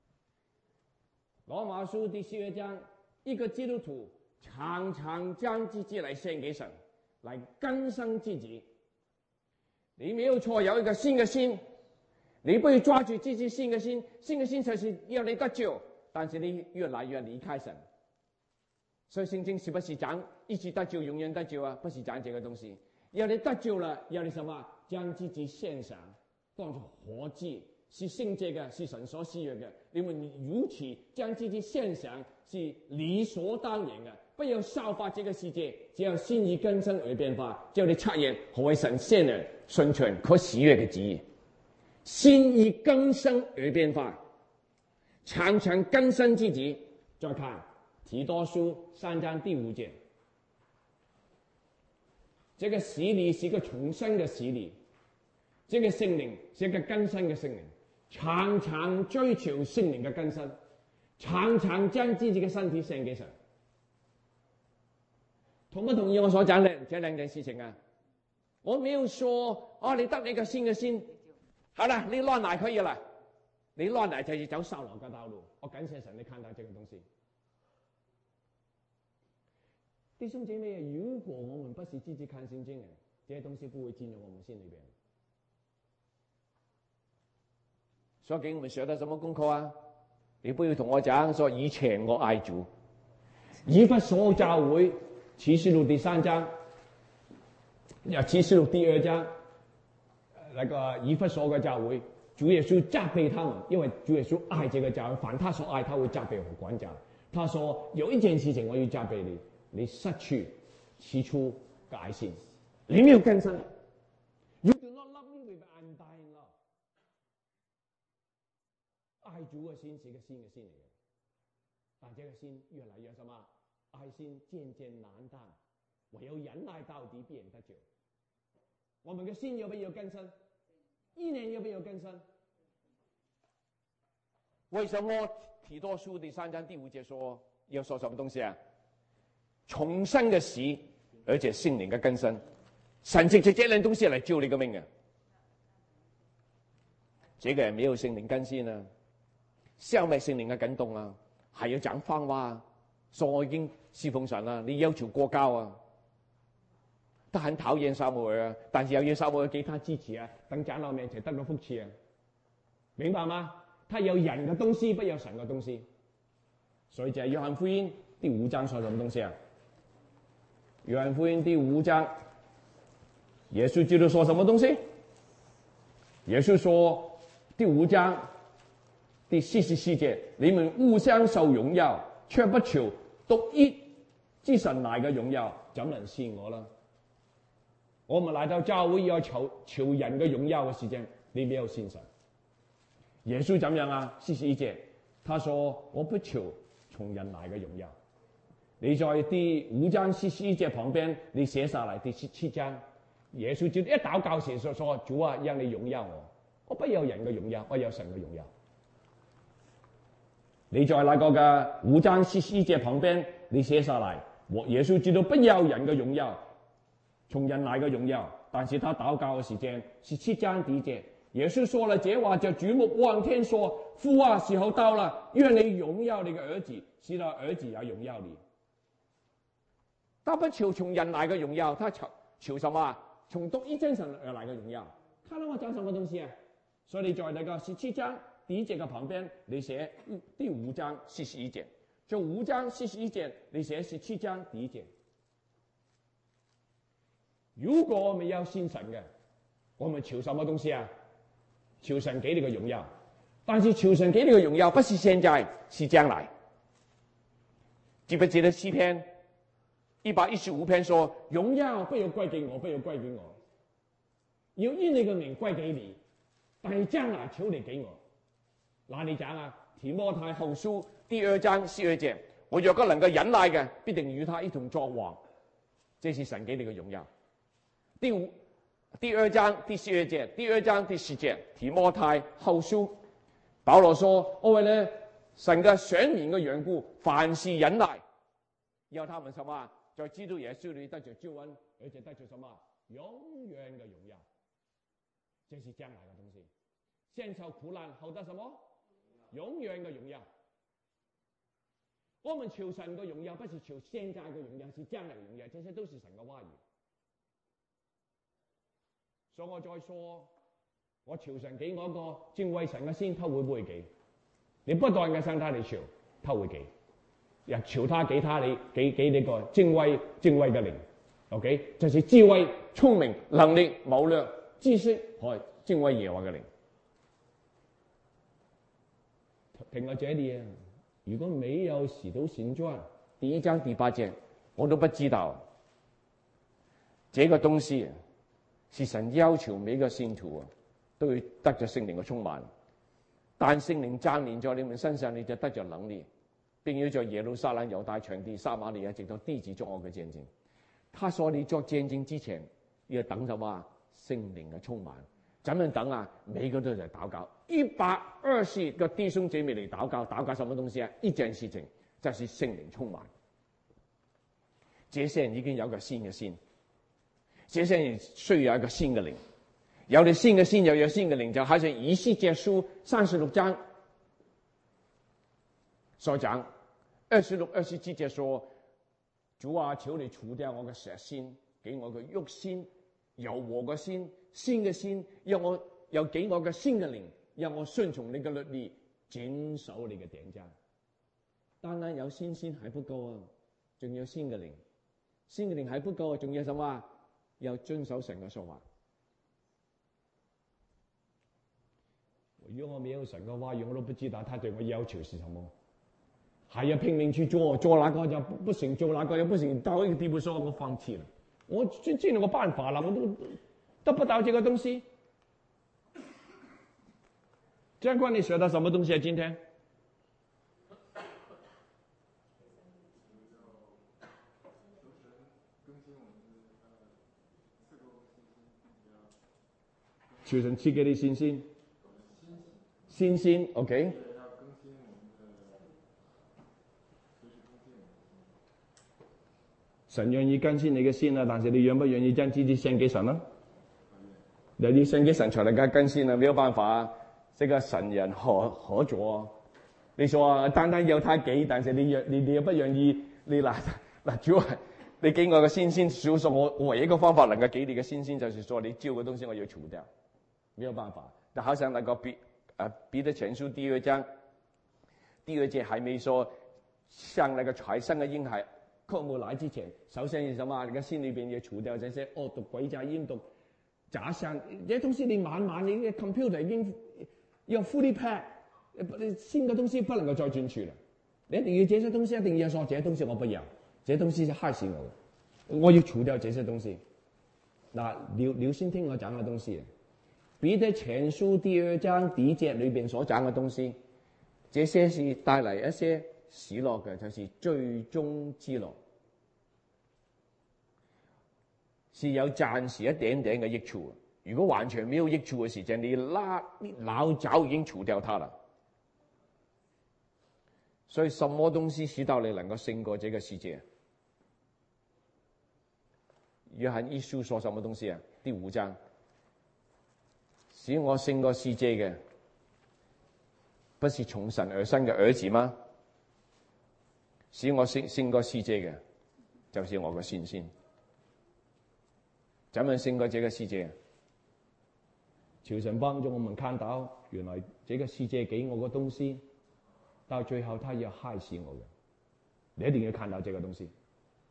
Speaker 1: 羅馬書第十二章，一個基督徒常常將自己來獻給神，來更新自己。你沒有錯，有一個新的心，你不要抓住自己新的心，新的心就是要你得救。但是你越來越離開神，所以聖經是不是講一直得救，永遠得救啊？不是講這個東西。要你得救了，要你什麼？將自己獻上，當作活祭，是聖潔嘅，是神所喜悅嘅。你們如此將自己獻上，是理所當然嘅。不要效法這個世界，只要心意更新而變化，只要你察驗何為神善良、順從、可喜悅嘅旨意。心意更新而變化。常常更新自己。再看提多書三章第五節，這個洗禮是個重生嘅洗禮，這個聖靈是一個更新嘅聖靈，常常追求聖靈嘅更新，常常將自己嘅身體獻給神。同不同意我所講嘅這兩件事情啊？我沒有說哦，你得你個新嘅心，好啦，你亂來可以啦。你亂來就是走掃羅嘅道路，我感謝神，你看到這個東西。弟兄姐妹，如果我們不是積極看聖經嘅，這些東西不會進入我們心裏邊。所以我們學到什麼功課啊？你不要同我講說以前我愛主，以弗所教會啟示錄第三章，呀啟示錄第二章， 那個以弗所嘅教會，主耶穌責備他們，因為主耶穌愛這個教會，凡他所愛，他會責備和管教。他說有一件事情我要責備你，你失去起初嘅愛心，你沒有更新。You do not love me with undying love。愛主嘅心是個新嘅心嚟嘅，但這個心越來越什麼？愛心漸漸冷淡，唯有忍耐到底，必然得救。我們嘅心要不要更新？意念要不要更新？為什麼提多書第三章第五節說要說什麼東西啊？重生嘅死，而且聖靈嘅更新，神藉着這兩東西嚟救你個命啊！這個人沒有聖靈更新啊，消滅聖靈嘅感動啊，還要講謊話啊，說我已經侍奉神啦，你要求過高啊！他很討厭撒母耳啊，但是又要撒母耳給他支持啊，等長老面前得到福氣啊，明白嗎？他有人嘅東西，不有神嘅東西，所以就係約翰福音第五章說什麼東西啊？約翰福音第五章，耶穌基督說什麼東西？耶穌說第五章第四十四節，你們互相受榮耀，卻不求獨一之神來嘅榮耀，怎能信我呢？我們來到教會要求求人嘅榮耀嘅時間，你沒有信神。耶穌怎樣啊？四十一節，他說我不求從人來嘅榮耀。你在第五章四十一節旁邊，你寫下來第十七章，耶穌就一禱告時說：說主啊，讓你榮耀我，我不要人嘅榮耀，我有神嘅榮耀。你在那個嘅五章四十一節旁邊，你寫下來，我耶穌知道不要人嘅榮耀，從人來嘅榮耀，但是他禱告嘅時間，十七章第一節。耶穌說了這話，就舉目望天說：父啊，時候到了，願你榮耀你嘅兒子，使到兒子也榮耀你。他不求從人來嘅榮耀，他求求什麼啊？從獨一真神而來嘅榮耀。看到我講什麼東西啊？所以你在那個十七章第一節嘅旁邊，你寫第五章四十一節；就五章四十一節，你寫十七章第一節。如果我們要信神嘅，我們求什麼東西啊？求神給你個榮耀，但是求神給你個榮耀不是現在，是將來。記不記得詩篇一百一十五篇說：榮耀不要歸給我，不要歸給我，要以你個名歸給你，但係將來求你給我。哪裏講啊？提摩太後書第二章十二節：我若果能夠忍耐嘅，必定與他一同作王。這是神給你個榮耀。第五。第二章第十二節，第二章第十節，提摩太後書，保羅說：我為了神嘅選民嘅緣故，凡事忍耐，要他們什麼？在基督耶穌裏得着救恩，而且得着什麼？永遠嘅榮耀。這是將來嘅東西。先受苦難，後得什麼？永遠嘅榮耀。我們求神嘅榮耀，不是求現在嘅榮耀，是將來嘅榮耀。這些都是神嘅話語。所以我再說，我求神給我一個敬畏神嘅心，他會唔會給？你不斷嘅向他嚟求，他會給。也求他給他你，給給你個敬畏敬畏嘅靈。OK， 就是智慧、聰明、能力、謀略、知識和敬畏耶和華嘅靈。停喺這裏啊！如果沒有使徒行傳第一章第八節，我都不知道這個東西。是神要求每個信徒啊，都要得着聖靈嘅充滿。但聖靈降臨在你們身上，你就得着能力，並要在耶路撒冷、猶大、場地、撒瑪利亞，直到地極作我嘅見證。他說你作見證之前，要等什麼？聖靈嘅充滿。怎樣等啊？每個都在禱告，一百二十個弟兄姐妹嚟禱告，禱告什麼東西啊？一件事情，就是聖靈充滿。這些人已經有個新嘅心。這些人需要有一個新嘅靈，有你新嘅心，又有新嘅靈，就好似以西結書三十六章所講，二十六、二十七節說：主啊，求你除掉我嘅石心，給我嘅肉心、柔和嘅心、新嘅心，讓我又給我嘅新嘅靈，讓我順從你嘅律例，謹守你嘅典章。單單有新心還不夠啊，仲要新嘅靈，新嘅靈還不夠，仲要什麼？要遵守神嘅說話。 如果我沒有神嘅話語，我都不知道他對我要求是什麼。還要拼命去做，做那個就不行，做那個又不行，到一個地步說我放棄了。我盡盡了個辦法了，我都得不到這個東西。教官，你學到什麼東西啊？今天？求神賜給你信心，信心 ，OK。神願意更新你嘅心啊，但是你願不願意將自己獻給神啊？你你獻給神才能夠更新啊，沒有辦法啊，這個神人合合作。你說單單有他給，但是你你你又不願意，你嗱嗱主要係你給我嘅信心，少數我唯一一個方法能夠給你嘅信心，就是說你舊嘅東西我要除掉。沒有辦法，但好像那個彼啊彼得前書第二章第二節還沒說，像那個財生嘅嬰孩渴慕來之前，首先是什麼？你嘅心裏邊要除掉這些惡毒、詭詐、陰毒、假象，這些東西你慢慢你嘅 computer 已經要 fully pack，新嘅東西不能夠再進去了。你一定要這些東西，一定要說這些東西我不要，這些東西是害死我嘅，我要除掉這些東西。嗱，留留心聽我講嘅東西。彼得前書第二章第一節裏邊所講嘅東西，這些是帶嚟一些喜樂嘅，就是最終之樂，是有暫時一點點嘅益處。如果完全沒有益處嘅時間，你拉你老早已經除掉它了。所以，什麼東西使到你能夠勝過這個世界？約翰一書說什麼東西啊？第五章。使我勝過世界嘅，不是從神而生嘅兒子嗎？使我勝勝過世界嘅，就是我嘅信心。怎樣勝過這個世界？求神幫助我們看到，原來這個世界給我嘅東西，到最後他要害死我嘅。你一定要看到這個東西。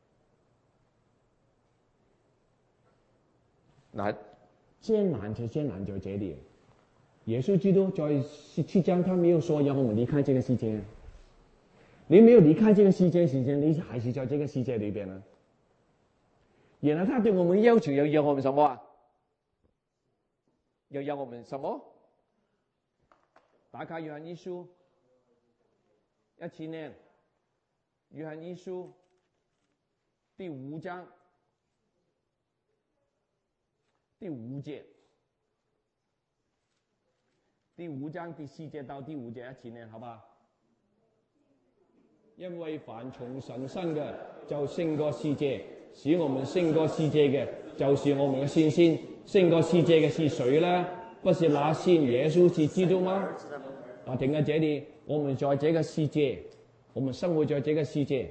Speaker 1: 嗱。艱難就艱難在這裡，耶穌基督在十七章，他沒有說讓我們離開這個世界。你沒有離開這個世界時間，你還是在這個世界裡邊啊。然後他對我們要求，要要我們什麼啊？要要我們什麼？打開約翰一書，一起念約翰一書第五章。第五節，第五章第四節到第五節一起念，好吧？因為凡從神生嘅，就勝過世界；使我們勝過世界嘅，就是我們嘅信心。勝過世界嘅是誰呢？不是那信耶穌是基督嗎？啊，停喺這裡，我們在這個世界，我們生活在這個世界，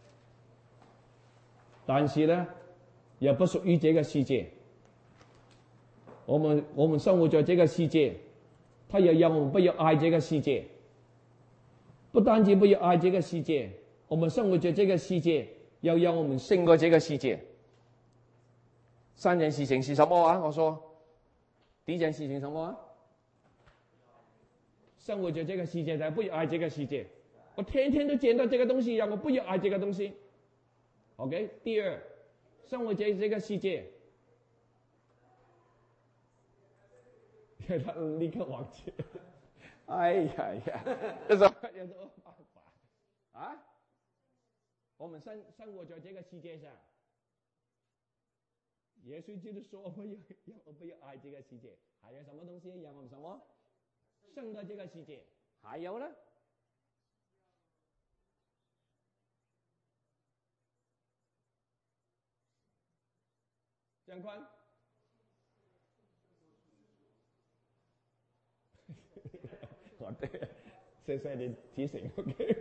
Speaker 1: 但是呢，又不屬於這個世界。我們我們生活在這個世界，他又要我們不要愛這個世界，不單止不要愛這個世界，我們生活在這個世界，又要我們勝過這個世界。三件事情是什麼啊？我說，第一件事情什麼啊？生活在這個世界，但不要愛這個世界。我天天都見到這個東西，讓我不要愛這個東西。OK， 第二，生活在這個世界。他立刻忘記，哎呀呀，這什麼有什麼辦法啊？我們生生活在這個世界上，耶穌基督說不要，我不要愛這個世界，還有什麼東西讓我們什麼勝過這個世界？還有呢？張寬。謝謝你提醒 ，OK。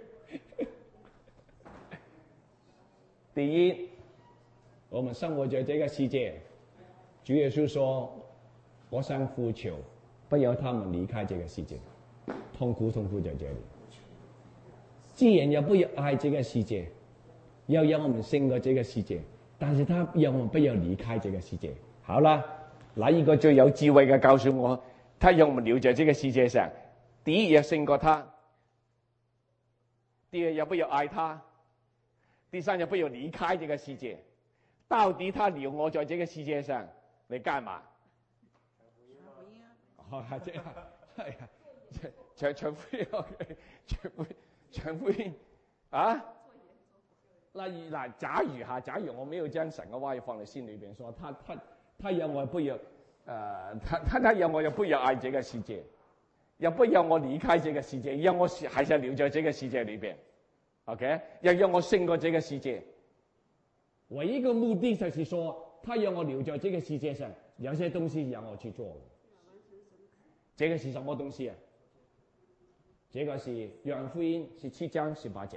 Speaker 1: 第一，我們生活在這個世界，主耶穌說：“我想呼求，不要他們離開這個世界，痛苦痛苦在這裡。既然又不要愛這個世界，要讓我們勝過這個世界，但是他讓我們不要離開這個世界。好啦，哪一個最有智慧嘅告訴我？
Speaker 5: 他讓我們留在這個世界上，第一要勝過他，第二要不要愛他，第三要不要離開這個世界。到底他留我在這個世界上嚟幹嘛？哦，係這樣，係啊，長長福音，長福長福音啊！例如嗱，假如嚇，假如我沒有將神嘅話要放在心裏邊，說他他他要我不要，呃，他他他要我又不要愛這個世界，又不要我離開這個世界，要我還是留在這個世界裏邊 ，OK？ 要讓我勝過這個世界。
Speaker 1: 唯一個目的就是說，他讓我留在這個世界上，有些東西讓我去做。這個是什麼東西啊？這個是約翰福音十七章十八節。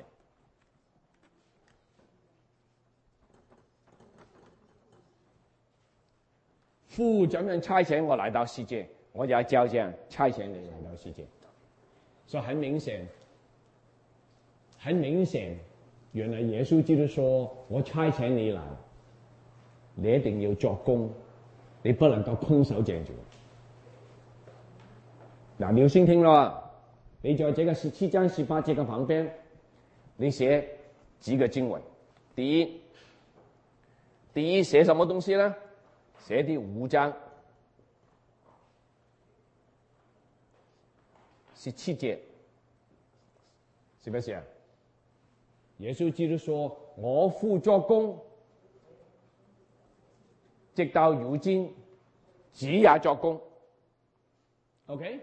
Speaker 5: 父怎樣差遣我來到世界，我也照這樣差遣你來到世界。
Speaker 1: 所以很明顯，很明顯，原來耶穌基督說：我差遣你來，你一定要作工，你不能夠空手正住。嗱，你要先聽咯。你在這個十七章十八節嘅旁邊，
Speaker 5: 你寫幾個經文？第一，第一寫什麼東西呢？寫第五章十七節，
Speaker 1: 是不是啊？耶穌基督說：我父作工，
Speaker 5: 直到如今，子也作工。
Speaker 1: OK？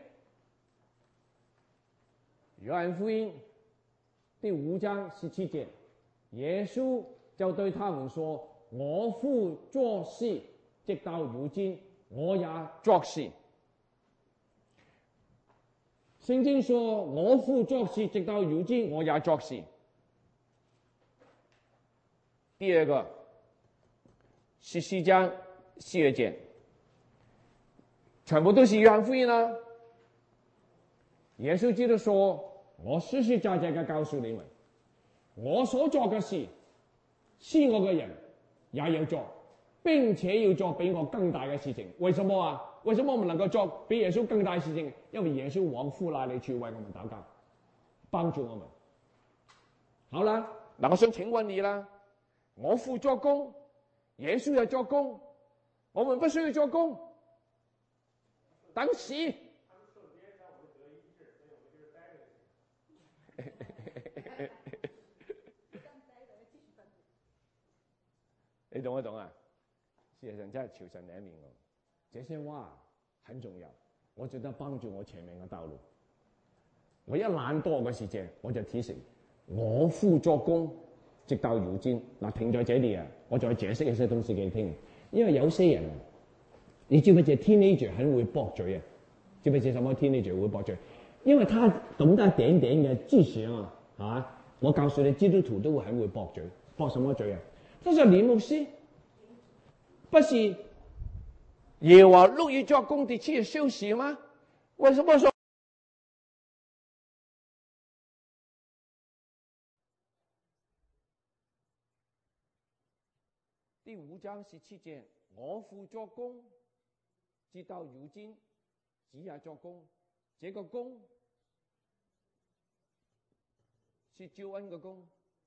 Speaker 1: 約翰福音第五章十七節，耶穌就對他們說：我父做事，直到如今，我也作事。聖經說：我父做事，直到如今，我也作事。
Speaker 5: 第二個十四章四節，全部都是約翰福音啦。
Speaker 1: 耶穌基督說：我實實在在嘅告訴你們，我所做嘅事，是我嘅人也要做，並且要做比我更大嘅事情。為什麼啊？為什麼我們能夠做比耶穌更大嘅事情？因為耶穌往父那裏去為我們禱告，幫助我們。好啦，
Speaker 5: 嗱，我想請問你啦，我父作工，耶穌又作工，我們不需要做工，等死。你懂唔懂啊？事實上真係朝神兩面喎。
Speaker 1: 這些話很重要，我覺得幫助我前面嘅道路。我一懶惰嘅時節，我就提醒我父作工，直到如今。嗱，停在這裡啊，我再解釋一些東西給你聽。因為有些人，你知唔知 teenager 很會駁嘴啊？知唔知什麼 teenager 會駁嘴？因為他懂得一點點嘅知識啊，係嘛？我告訴你，基督徒都會很會駁嘴，駁什麼嘴啊？他說李牧師，不是
Speaker 5: 耶和華六日作工，第七日休息嗎？為什麼說第五章十七節，我父作工，直到如今，子也作工。這個工是救恩嘅工。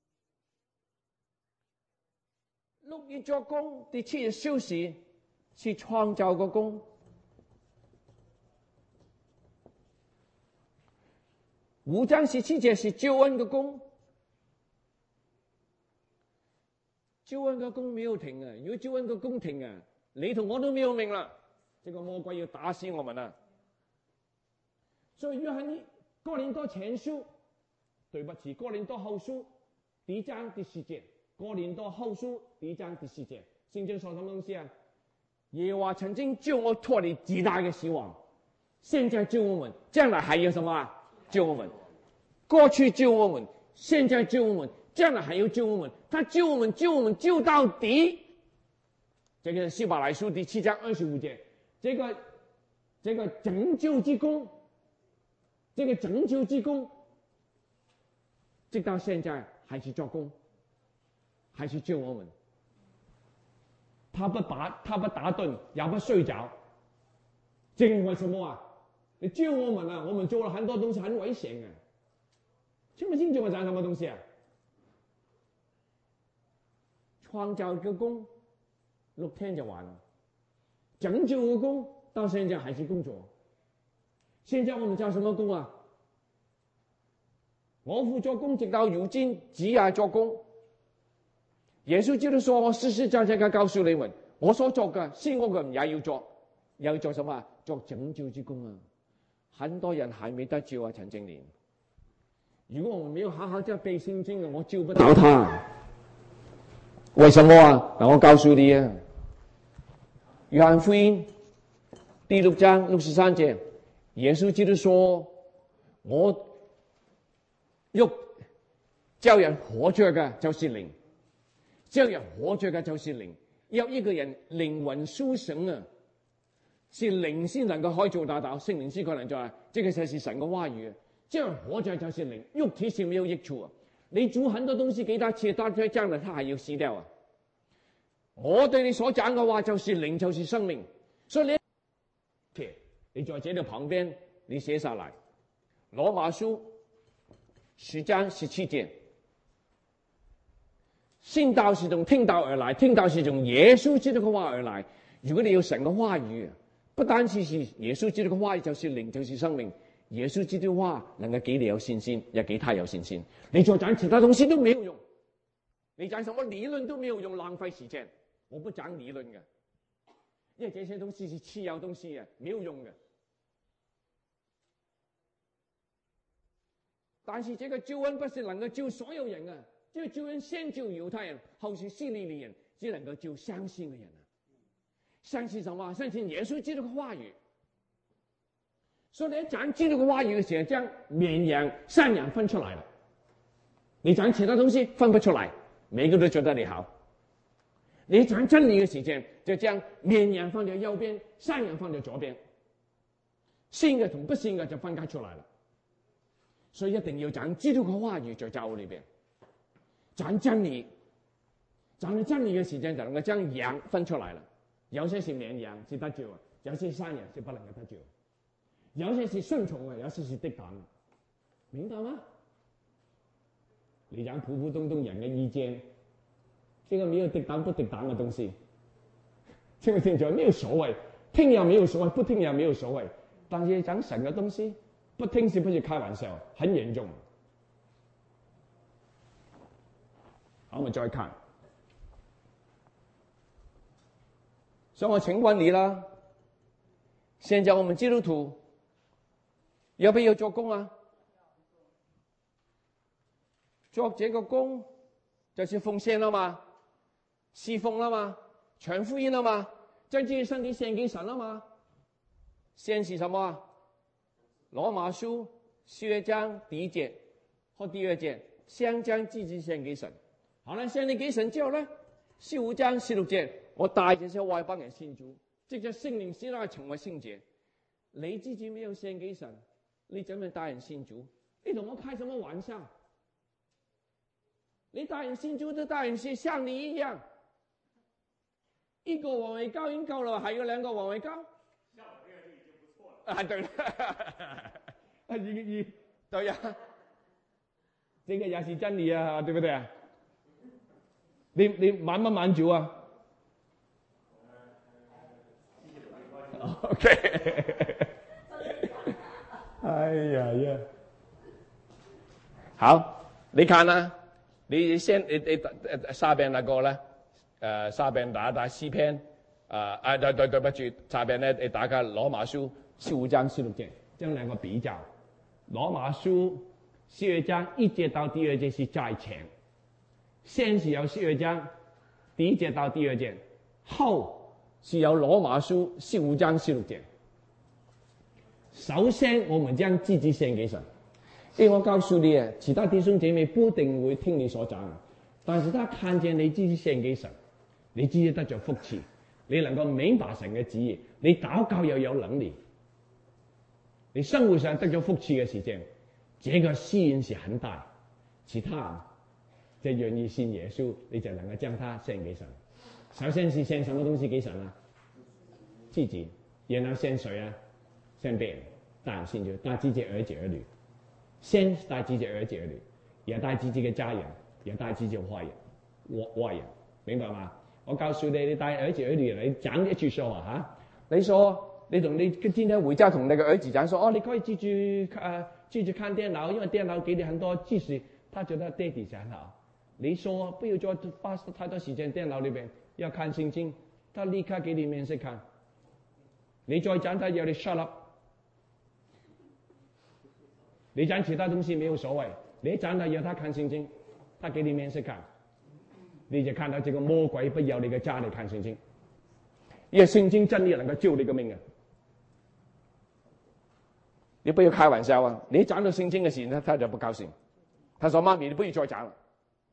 Speaker 5: 六日作工，第七日休息，是創造嘅工。五章十七節是救恩嘅工，救恩嘅工沒有停啊！如果救恩嘅工停啊，你同我都沒有命啦！這個魔鬼要打死我們啦！
Speaker 1: 所以約翰哥林多前書，對不起，哥林多後書第一章第四節。哥林多後書第一章第四節，聖經說什麼東西啊？耶和華曾經救我脫離極大嘅死亡，現在救我們，將來還有什麼啊？救我們，過去救我們，現在救我們，將來還要救我們。他救我們，救我們，救到底。這個是希伯來書第七章二十五節，這個這個拯救之功，這個拯救之功，直到現在還是做工。還是救我們，他不打，他不打盹，也不睡着，這個為什麼啊？ 你救我们啊，我们做了很多东西很危险啊，听不清楚我讲什么东西啊？創造嘅工六天就完了，拯救嘅工到現在還是工作。現在我們做什麼工啊？我父做工直到如今，子也做工。耶穌基督說：我實實在在嘅告訴你們，我所做嘅，先我嘅人也要做，又要做什麼？做拯救之工啊！很多人還沒得救啊，陳正年。如果我們沒有好好在背聖經嘅，我救不到他。為什麼啊？嗱，我告訴你啊，約翰福音第六章六十三節，耶穌基督說：我肉叫人活着嘅就是靈，叫人活着嘅就是靈。要一個人靈魂甦醒啊，是靈先能夠可以做得到，聖靈先可能做啊。這個才是神嘅話語啊。叫人活着就是靈，肉體是沒有益處啊。你煮很多東西給他吃，他這樣的他還要死掉啊。我對你所講嘅話就是靈，就是生命。所以你，你在這裏旁邊，你寫下來，羅馬書十章十七節，信道是從聽道而來，聽道是從耶穌基督嘅話而來。如果你有神嘅話語，不單止是耶穌基督嘅話語，就是靈，就是生命。耶穌基督話能夠給你有信心，也給他有信心。你再講其他東西都沒有用，你講什麼理論都沒有用，浪費時間。我不講理論嘅，因為這些東西是次要東西啊，沒有用嘅。但是這個救恩不是能夠救所有人啊，這個救恩先救猶太人，後是希利尼人，只能夠救相信嘅人啊。相信什麼？相信耶穌基督嘅話語。所以你一講基督嘅話語嘅時候，將綿羊、山羊分出來了。你講其他東西分不出來，每個都覺得你好。你講真理嘅時間，就將綿羊放在右邊，山羊放在左邊，信嘅同不信嘅就分開出來了。所以一定要講基督嘅話語在教會裏邊，講真理，講到真理嘅時間就能夠將羊分出來了。有些是綿羊是得救，有些山羊是不能夠得救。有些是順從嘅，有些是敵擋，明白嗎？你講普普通通人嘅意見，這個沒有敵擋不敵擋嘅東西，聽唔聽就沒有所謂，聽也沒有所謂，不聽也沒有所謂。但是講神嘅東西，不聽是不是開玩笑？很嚴重。好，我們再看，所以我請問你啦，現在我們基督徒要不要做工啊？做這個工就是奉獻啦嘛，侍奉啦嘛，傳福音啦嘛，將自己身體獻給神啦嘛。獻是什麼啊？羅馬書十章第一節和第二節，先將自己獻給神。好啦，獻你給神之後呢，十五章十六節，我帶這些外邦人信主，藉着聖靈使他成為聖潔。你自己沒有獻給神，你怎麼帶人信主？你同我開什麼玩笑？你帶人信主都帶人是像你一樣，一個往外高已經夠了，還有兩個往外高。
Speaker 3: 像我這個就已經不錯了。
Speaker 1: 啊，對了，啊，一個一，對呀，這個也是真理啊，對不對啊？你你滿不滿足啊 ？OK， 哎呀呀，好，你看啦。你先你你下邊那個咧，誒下邊打打詩篇，啊啊對對對不住，下邊咧你打個羅馬書十五章十六節，將兩個比較。羅馬書十二章一節到第二節是在前，先是有十二章第一節到第二節，後是有羅馬書十五章十六節。首先，我們將自己獻給神。因為我告訴你啊，其他弟兄姐妹不一定會聽你所講，但是他看見你自己獻給神，你自己得着福氣，你能夠明白神嘅旨意，你禱告又有能力，你生活上得咗福氣嘅時間，這個吸引是很大。其他就願意信耶穌，你就能夠將他獻給神。首先是獻什麼東西給神啊？自己，然後獻誰啊？獻別人。 帶信就帶自己兒子兒女，先帶自己兒子兒女，也帶自己嘅家人，也帶自己嘅外人，外外人，明白嗎？我告訴你，你帶兒子兒女嚟講一句說話嚇，你說你同你今天回家同你嘅兒子講說，哦，你可以繼續誒繼續看電腦，因為電腦給你很多知識，他覺得爹哋講好。你說不要再花太多時間電腦裏邊，要看聖經，他立刻給你面色看。你再講他要你 shut up， 你講其他東西沒有所謂，你講他要他看聖經，他給你面色看，你就看到這個魔鬼不要你嘅家裏看聖經，因為聖經真理能夠救你個命啊！你不要開玩笑啊！你講到聖經嘅時候，他他就不高興，他說媽咪，你不要再講了，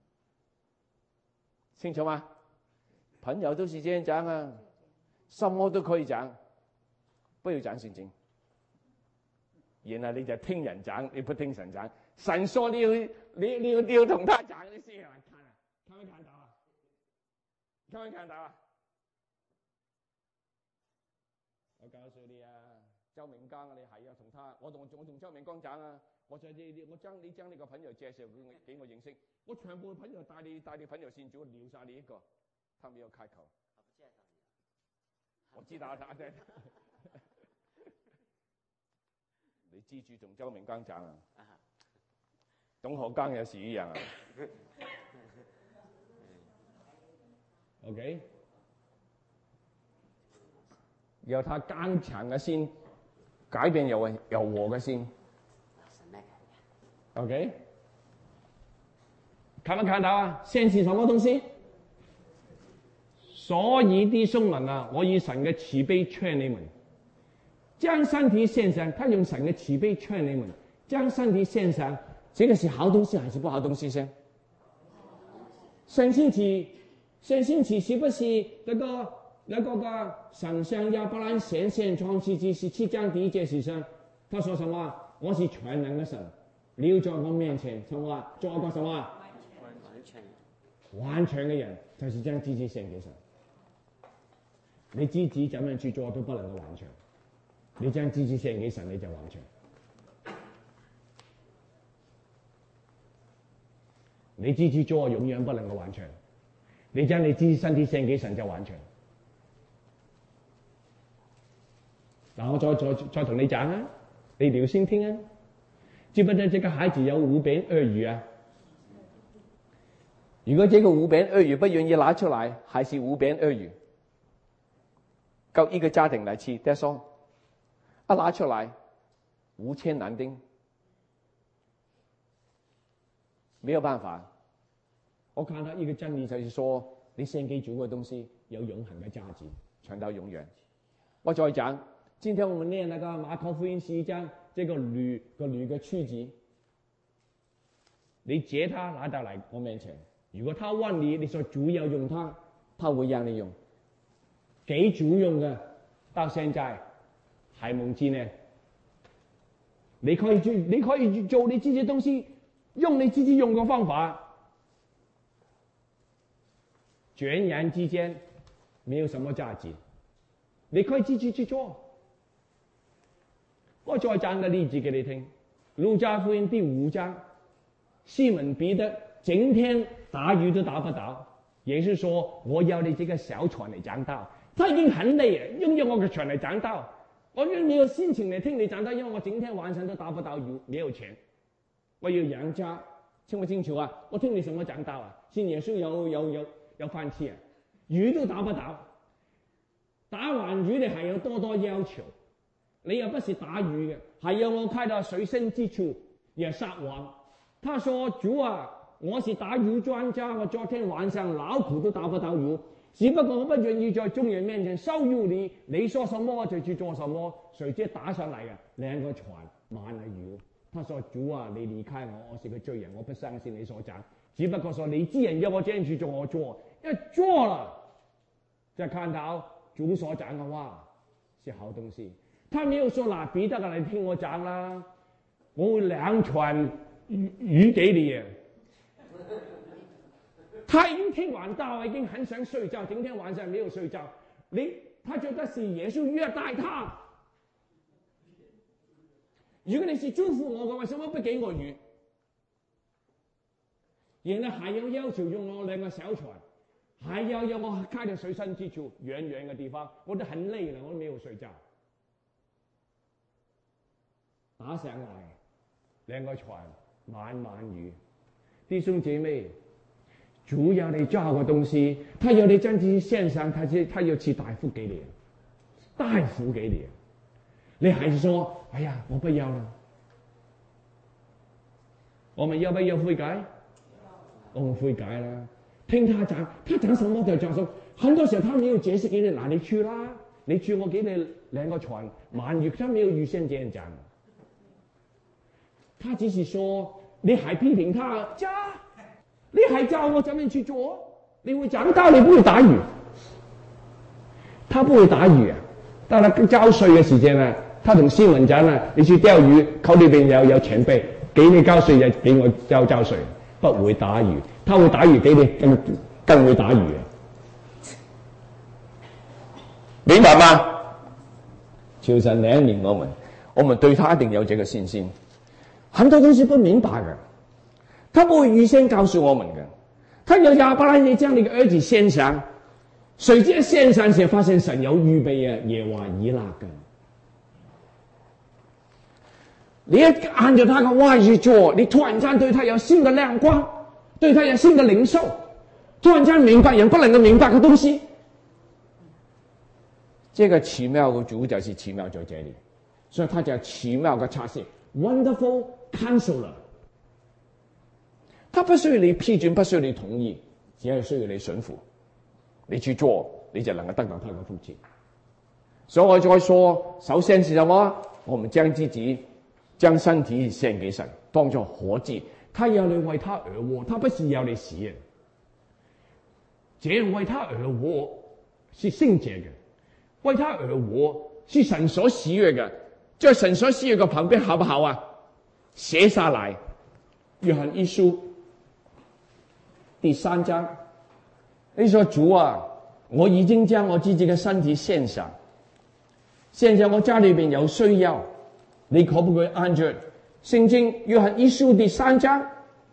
Speaker 1: 清楚嗎？朋友都是這樣講啊，什麼都可以講。不要講聖經，然後你就聽人講，你不聽神講。神說你要你你要你要同他講，你先嚟看啊，看沒看到啊？看沒看到啊？我告訴你啊，周明剛，你係要同他，我同我同周明剛講啊，我就你我將你將你個朋友介紹俾我俾我認識，我全部朋友帶你帶你朋友先做撩晒你一個，他沒有開口。我知道他對。你記住同周明剛講啊，董學剛也是一樣啊。OK， 由他剛強嘅心改變柔柔和嘅心。OK， 看沒看到啊？先是什麼東西？所以啲兄們啊，我以神嘅慈悲勸你們。將身體獻上，他用神嘅慈悲勸你們將身體獻上，這個是好東西還是不好東西先？上星期，上星期是不是那個那個個神向亞伯蘭顯現創世記十七章第一節時上，他說什麼？我是全能嘅神，你要在我面前，什麼？做一個什麼？完全完全嘅人，就是將自己獻給神。你自己怎樣去做都不能夠完全。你將自己獻給神，你就完全；你自己做永遠不能夠完全。你將你自己身體獻給神就完全。嗱，我再再再同你講啊，你留心聽啊，知不知這個孩子有五餅二魚啊？如果這個五餅二魚不願意拿出來，還是五餅二魚，夠一個家庭來吃，得說。一拿出來，五千男丁，沒有辦法。我看到一個真理就是說，你獻給主嘅東西有永恆嘅價值，傳到永遠。我再講，今天我們念那個馬可福音十一章，這個驢個驢嘅妻子，你借他拿到嚟我面前，如果他問你，你說主要用他，他會讓你用，給主用嘅，到現在。係蒙知呢？你可以做，你可以做你自己東西，用你自己用嘅方法，轉眼之間沒有什麼價值。你可以自己去做。我再講個例子給你聽，《路加福音》第五章，西門彼得整天打魚都打不到，耶穌說：我要你這個小船嚟講道。他已經很累了，用咗我嘅船嚟講道。我因為沒有心情嚟聽你講道，因為我整天晚上都打不到魚，沒有錢，我要養家，清唔清楚啊？我聽你什麼講道啊？信耶穌有有有有飯吃啊？魚都打不到，打完魚你還有多多要求，你又不是打魚嘅，還要我開到水深之處也撒網。他說：主啊，我是打魚專家，我昨天晚上勞苦都打不到魚。只不過我不願意在眾人面前羞辱你，你說什麼我就去做什麼。誰知打上嚟嘅兩個船滿了魚。他說：主啊，你離開我，我是個罪人，我不相信你所講。只不過說你既然要我這樣去做，我做，一做了就看到主所講嘅話是好東西。他沒有說嗱，彼得啊，你聽我講啦，我會兩船魚魚給你啊。他已經聽完道，已經很想睡覺，今天晚上沒有睡覺。你，他覺得是耶穌虐待他， 如果你是祝福我嘅，為什麼不給我魚？然後還要要求用我兩個小船，還要要我開到水深之處，遠遠嘅地方，我都很累了，我都沒有睡覺。打上來兩個船，滿滿魚。弟兄姐妹，主要你抓個東西，他要你將這些獻上，他他要賜大福給你，大福給你。你還是說，哎呀，我不要了。我們要不要悔改？我們悔改了。聽他講，他講什麼就講什麼。很多時候他沒有解釋給你，那你去啦，你去我給你兩個船滿魚，他沒有預先這樣講。他只是說，你還批評他，教，你還教我怎麼去做？你會講道，你不會打魚。他不會打魚啊，到了交稅嘅時間呢，他同新聞講啦，你去釣魚，口裏邊有有錢幣，給你交稅就給我交交稅，不會打魚。他會打魚，給你更更會打魚啊！
Speaker 5: 明白嗎？求神憐憫我們，我們對他一定有這個信心。很多東西不明白的，他不會預先告訴我們的。他要亞伯拉罕將你的兒子獻上，誰知獻上時發現神有預備啊，耶和華以勒嘅。你一按照他的話去做，你突然間對他有新的亮光，對他有新的領受，突然間明白人不能夠明白的東西。這個奇妙的主就是奇妙在這裡，所以他叫奇妙的策士 ，Wonderful Counselor。他不需要你批准，不需要你同意，只係需要你順服，你去做，你就能夠得到他的福氣。所以我再說，首先是什麼？我們將自己、將身體獻給神，當作活祭。他要你為他而活，他不是要你死人。這樣為他而活是聖潔嘅，為他而活是神所喜悅嘅。在神所喜悅嘅旁邊，好不好啊？寫下來，約翰一書第三章，你說主啊，我已經將我自己嘅身體獻上，現在我家裏邊有需要，你可不可以按照聖經約翰一書第三章，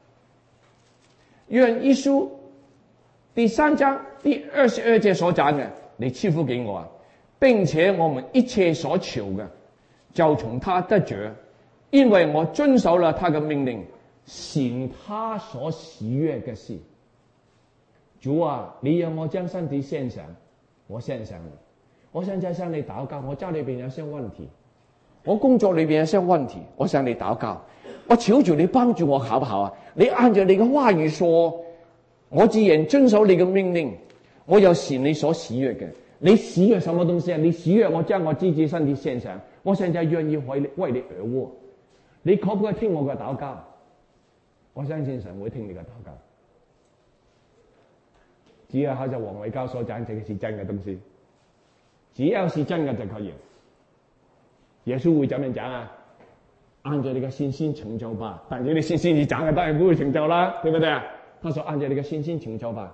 Speaker 5: 約翰一書第三章第二十二節所講嘅，你賜福給我啊，並且我們一切所求嘅，就從他得着，因為我遵守了他嘅命令，行他所喜悅嘅事。主啊，你讓我將身體獻上，我獻上你。我現在向你禱告，我家裏邊有些問題，我工作裏邊有些問題，我向你禱告，我求主你幫助我，好不好啊？你按照你嘅話語說，我既然遵守你嘅命令，我要行你所喜悅嘅。你喜悅什麼東西啊？你喜悅我將我自己身體獻上，我現在願意為你為你而活。你可不可以聽我嘅禱告？我相信神會聽你嘅禱告。只要好似黃偉交所講，這個是真嘅東西，只要是真嘅就可以。耶穌會怎樣講啊？按照你嘅信心成就吧。但係你信心你講嘅當然不會成就啦，對不對啊？他說按照你嘅信心成就吧，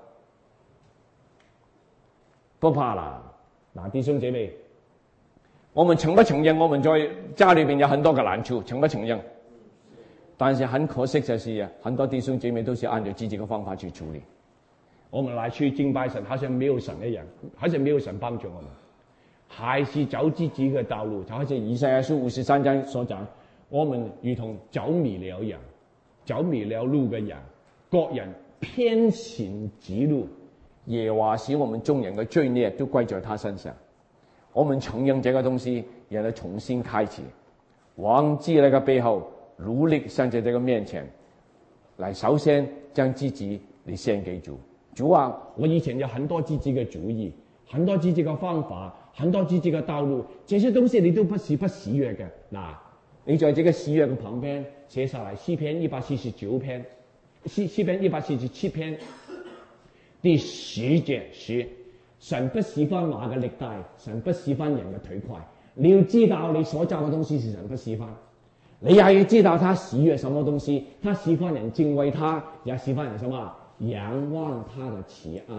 Speaker 5: 不怕啦。嗱，弟兄姐妹，我們承不承認我們在家裏邊有很多嘅難處？承不承認？但是很可惜就是啊，很多弟兄姐妹都是按照自己嘅方法去處理。我們來去敬拜神，好像沒有神一樣，好像沒有神幫助我們，還是走自己嘅道路，就好似以賽亞書五十三章所講，我們如同走迷了人，走迷了路嘅人，各人偏行己路，耶和華使我們眾人嘅罪孽都歸在他身上。我們承認這個東西，讓它重新開始，往自己嘅背後努力向在這個面前，來首先將自己嚟獻給主。主啊，我以前有很多自己嘅主意，很多自己嘅方法，很多自己嘅道路，這些東西你都不是不喜悅嘅。嗱，你在這個喜悅嘅旁邊寫下來，詩篇一百四十九篇，詩詩篇一百四十七篇第十節是神不喜歡馬嘅力大，神不喜歡人嘅腿快。你要知道你所做嘅東西是神不喜歡，你也要知道他喜悅什麼東西，他喜歡人敬畏他，也喜歡人什麼？仰望他的慈愛，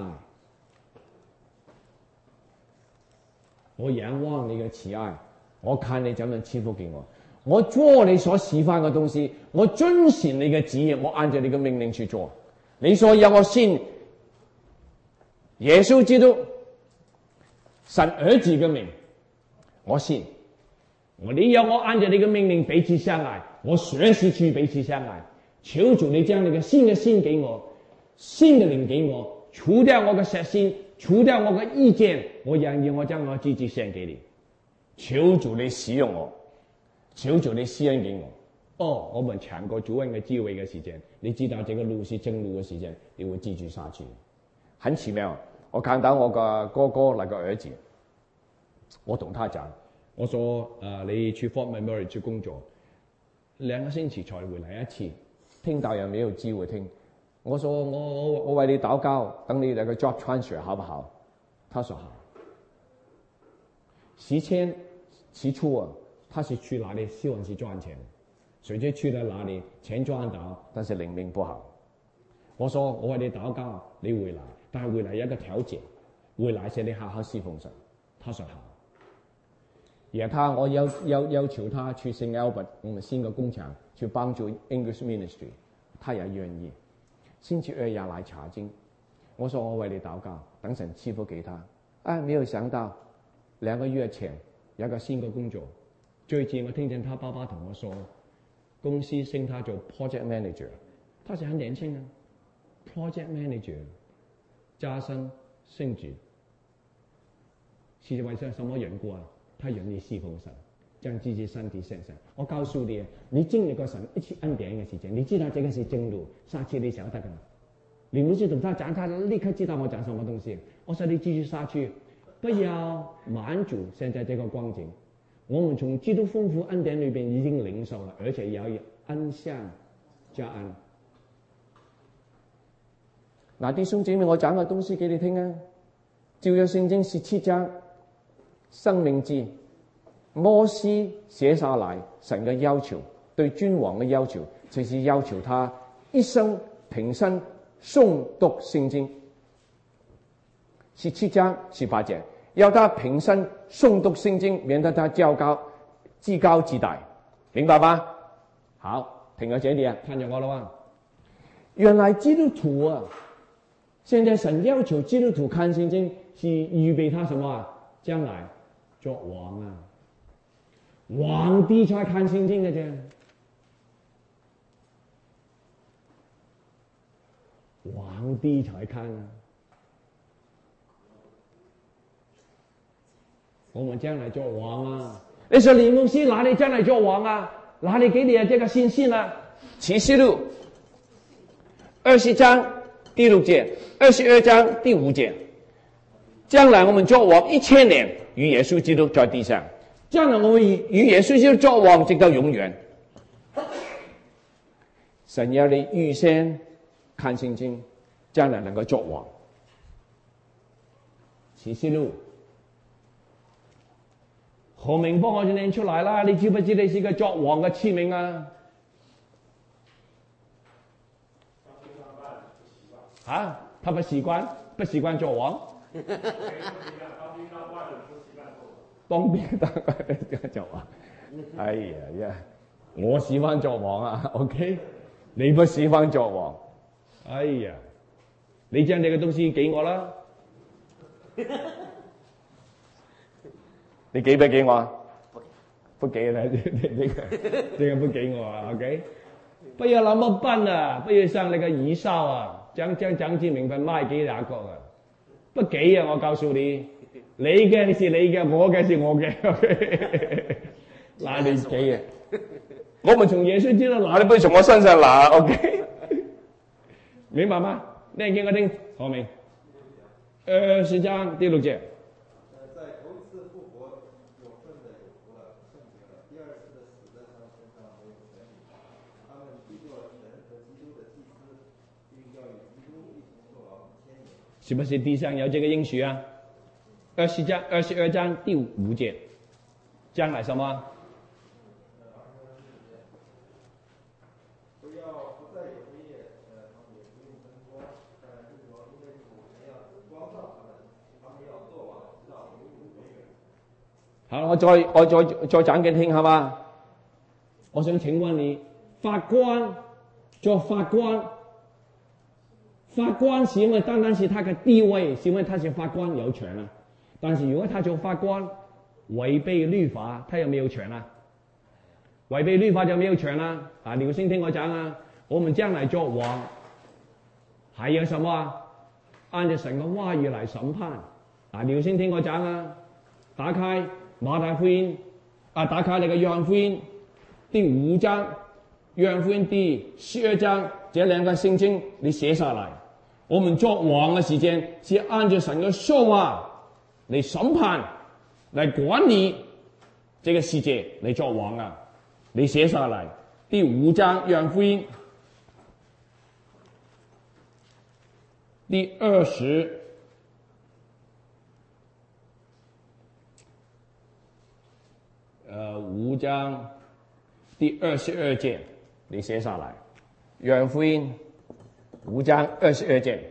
Speaker 5: 我仰望你嘅慈愛，我看你怎樣賜福給我。 我做你所示範嘅東西，我遵循你嘅旨意，我按照你嘅命令去做。你所要我信耶穌基督神兒子嘅名，我信。我你要我按照你嘅命令彼此相愛，我隨時去彼此相愛。求主你將你嘅新嘅心給我，新嘅靈給我，除掉我嘅實心，除掉我嘅意見，我願意我將我自己獻給你。求主你使用我，求主你施恩給我。哦，我們搶過主恩嘅智慧嘅時間，你知道這個路是正路嘅時間，你會繼續下去。很奇妙，我看到我個哥哥那個兒子，我同他講，我說呃你去 Fort McMurray 去工作，兩個星期才回來一次，聽到有沒有機會聽？我說我我我為你禱告，等你那個 job transfer 好不好？他說好。時間起初啊，他是去哪裡希望是賺錢，誰知去了哪裡錢賺到，但是靈命不好。我說我為你禱告，你回來，但係回來有一個條件，回來是你好好侍奉神。他說好。而他我要要要求他去聖 Albert 我們新個工場去幫助 English Ministry， 他也願意。星期二也來查經，我說我為你禱告，等神賜福給他。啊，沒有想到兩個月前有個新個工作，最近我聽見他爸爸同我說，公司升他做 Project Manager， 他是很年輕啊 ，Project Manager 加薪升職，是為咗什麼緣故啊？他願意侍奉神，將自己身體獻上。我告訴你，你經歷過神一次恩典嘅事情，你知道這個是正路，下次你曉得噶。你唔是同他講，他立刻知道我講什麼東西。我說你繼續下去，不要滿足現在這個光景。我們從基督豐富恩典裏邊已經領受了，而且要恩上加恩。嗱，弟兄姐妹，我講個東西給你聽啊。舊約聖經十七章生命記，摩西寫下來神嘅要求，對君王嘅要求，就是要求他一生平身誦讀聖經。十七章十八節，要他平身誦讀聖經，免得他驕高自高自大，明白嗎？好，停喺這裏啊，看着我啦。原來基督徒啊，現在神要求基督徒看聖經，是預備他什麼啊？將來做王啊，皇帝才看聖經嘅啫，皇帝才看啊。我們將來做王啊！你說李牧師哪裡將來做王啊？哪裡給你這個信心啊？啟示錄二十章第六節，二十二章第五節，將來我們做王一千年，與耶穌基督在地上。將來我們與耶穌基督作王，直到永遠。神要你預先看聖經，將來能夠作王。啟示錄何明幫我就念出來啦！你知不知你是個作王嘅器皿啊？啊，他不習慣，不習慣做王。當兵當官做王。哎呀呀，我喜歡做王啊 ，OK？ 你不喜歡做王？哎呀，你將你嘅東西給我啦。你給不給我？不給了，這個這個不給我啊 ，OK？ 不要那麼笨啊，不要像那個以掃啊，將將將子名分賣給雅各啊，不給啊！我告訴你，你嘅是你嘅，我嘅是我嘅 ，OK？ 哪裏給啊？我們從耶穌知道哪裏不會從我身上拿 ，OK？ 明白嗎？念給我聽，好明？二十章第六節。是不是地上有這個應許啊？二十章二十二章第五節，將來什麼？好，我再我再再講給你聽，好嗎？
Speaker 1: 我想請問你，法官做法官，法官是因為單單是他嘅地位，是因為他是法官有權啊。但是如果他做法官違背律法，他有沒有權啊？違背律法就沒有權啦。啊，你先聽我講啊，我們將來做王，還有什麼啊？按照神嘅話語嚟審判。啊，你先聽我講啊，打開馬太福音，啊，打開那個約翰福音第五章，約翰福音第十二章，這兩個聖經你寫下來。我們做王嘅時間是按照神嘅說話嚟審判，嚟管理這個世界嚟做王啊！你寫下來，第五章約翰福音第二十呃五章第二十二節，你寫下來，約翰福音五章二十二節，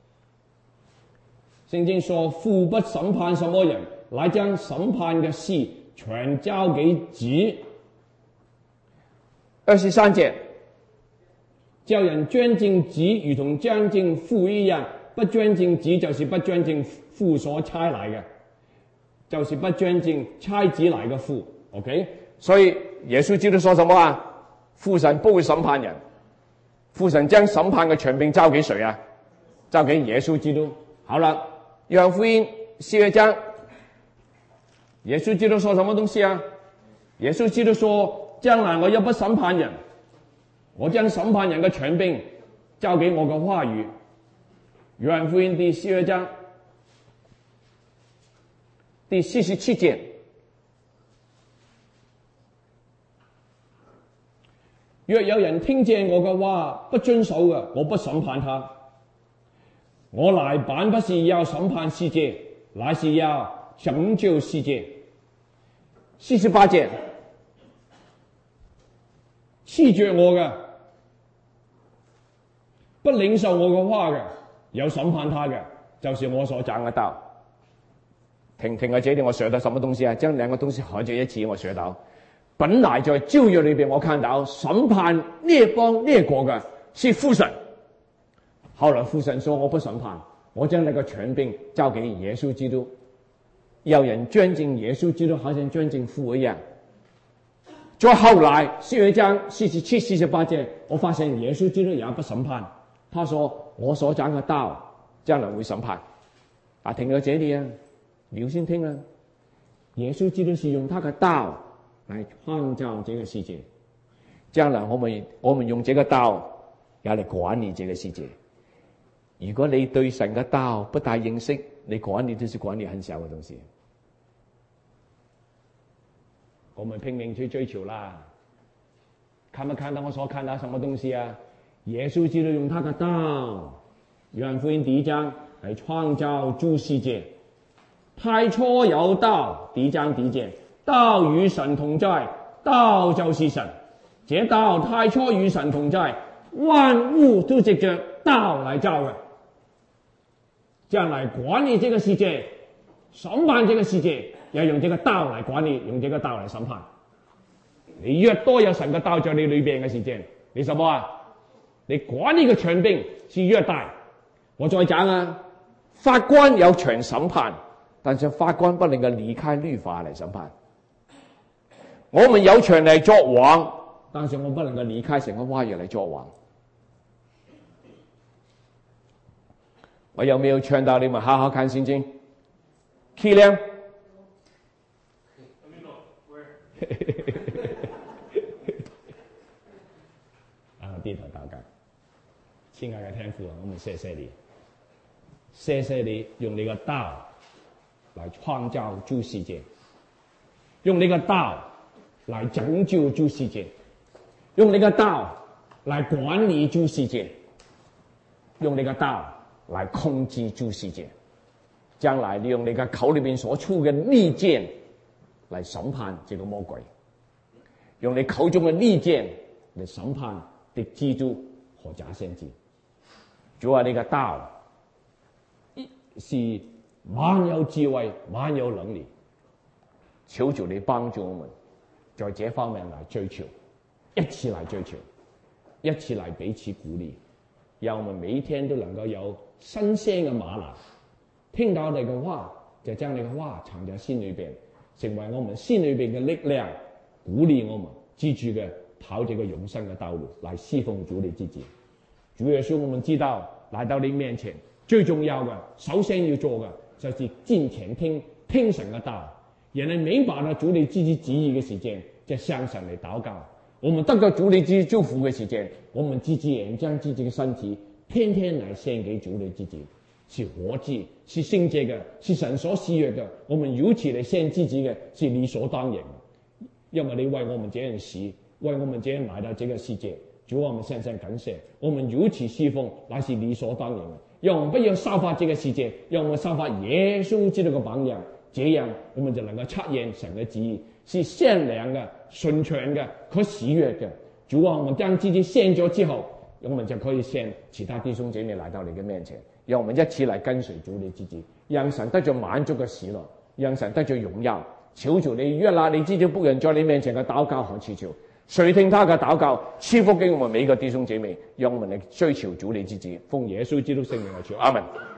Speaker 1: 聖經說父不審判什麼人，乃將審判嘅事全交給子。二十三節，叫人尊敬子，如同尊敬父一樣。不尊敬子，就是不尊敬父所差來嘅，就是不尊敬差子來嘅父。OK， 所以耶穌基督說什麼啊？父神不會審判人，父神將審判嘅權柄交給誰啊？交給耶穌基督。好了，約翰福音十二章，耶穌基督說什麼東西啊？耶穌基督說，將來我又不審判人，我將審判人嘅權柄交給我嘅話語。約翰福音第十二章第四十七節，若有人聽見我嘅話不遵守嘅，我不審判他。我來本不是要審判世界，乃是要拯救世界。四十八節，棄絕我嘅，不領受我嘅話嘅，有審判他嘅，就是我所講嘅道。停停啊！這裡我學到什麼東西啊？將兩個東西合在一起，我學到。本來在舊約裏邊，我看到審判列邦列國嘅是父神。後來父神說：我不審判，我將那個權柄交給耶穌基督。有人尊敬耶穌基督，好像尊敬父一樣。再後來十二章四十七、四十八節，我發現耶穌基督也不審判。他說：我所講嘅道將來會審判。啊，停到這裡啊，你先聽啦。耶穌基督是用他嘅道來創造這個世界，將來我們我們用這個道也嚟管理這個世界。如果你對神嘅道不大認識，你管理都是管理很小嘅東西。我們拼命去追求啦，看沒看到我所看到什麼東西啊？耶穌基督用他嘅道，約翰福音第一章嚟創造諸世界。太初有道，第一章第一節，道與神同在，道就是神。這道太初與神同在，萬物都藉着道來造嘅。將來管理這個世界，審判這個世界，要用這個道來管理，用這個道來審判。你越多有神嘅道在你裏邊嘅時間，你什麼啊？你管理嘅權柄是越大。我再講啊，法官有權審判，但是法官不能夠離開律法嚟審判。我們有權嚟作王，但是我不能夠離開神嘅話語嚟作王。我有沒有勸導你們好好看聖經 ？Key 亮。啊，低頭禱告，親愛的天父，我們謝謝你，謝謝你用你個道來創造諸世界，用你個道來拯救諸世界，用你個道來管理諸世界，用你個道來控制諸世界。將來你用你嘅口裏邊所出嘅利劍嚟審判這個魔鬼，用你口中嘅利劍嚟審判敵基督和假先知。主啊，你嘅道是滿有智慧、滿有能力，求主你幫助我們在這方面來追求。 一起來追求，一起來彼此鼓勵，讓我們每一天都能夠有新鮮嘅嗎哪，聽到你嘅話，就將你嘅話藏在心裏邊，成為我們心裏邊嘅力量，鼓勵我們記住嘅跑這個永生嘅道路，來侍奉主你自己。主耶穌，我們知道來到你面前最重要嘅，首先要做嘅就是敬虔聽聽神嘅道。人哋明白了主你自己旨意嘅時間，就向神嚟禱告。我們得到主你自己祝福嘅時間，我們自己也將自己嘅身體天天來獻給主你自己，是活祭，是聖潔嘅，是神所喜悅嘅。我們如此嚟獻自己嘅，是理所當然嘅，因為你為我們這樣死，為我們這樣來到這個世界。主，我們深深感謝，我們如此侍奉乃是理所當然嘅。讓我們不要效法這個世界，讓我們效法耶穌基督嘅榜樣，這樣我們就能夠測驗神嘅旨意，是善良嘅、順暢嘅、可喜悅嘅。主啊，我們將自己獻咗之後，我們就可以獻其他弟兄姐妹來到你嘅面前，讓我們一起來跟隨主你自己，讓神得着滿足嘅喜樂，讓神得着榮耀。求主你悅納你自己僕人在你面前嘅禱告和祈求，垂聽他嘅禱告，賜福給我們每一個弟兄姐妹，讓我們嚟追求主你自己，奉耶穌基督聖名而求，阿門。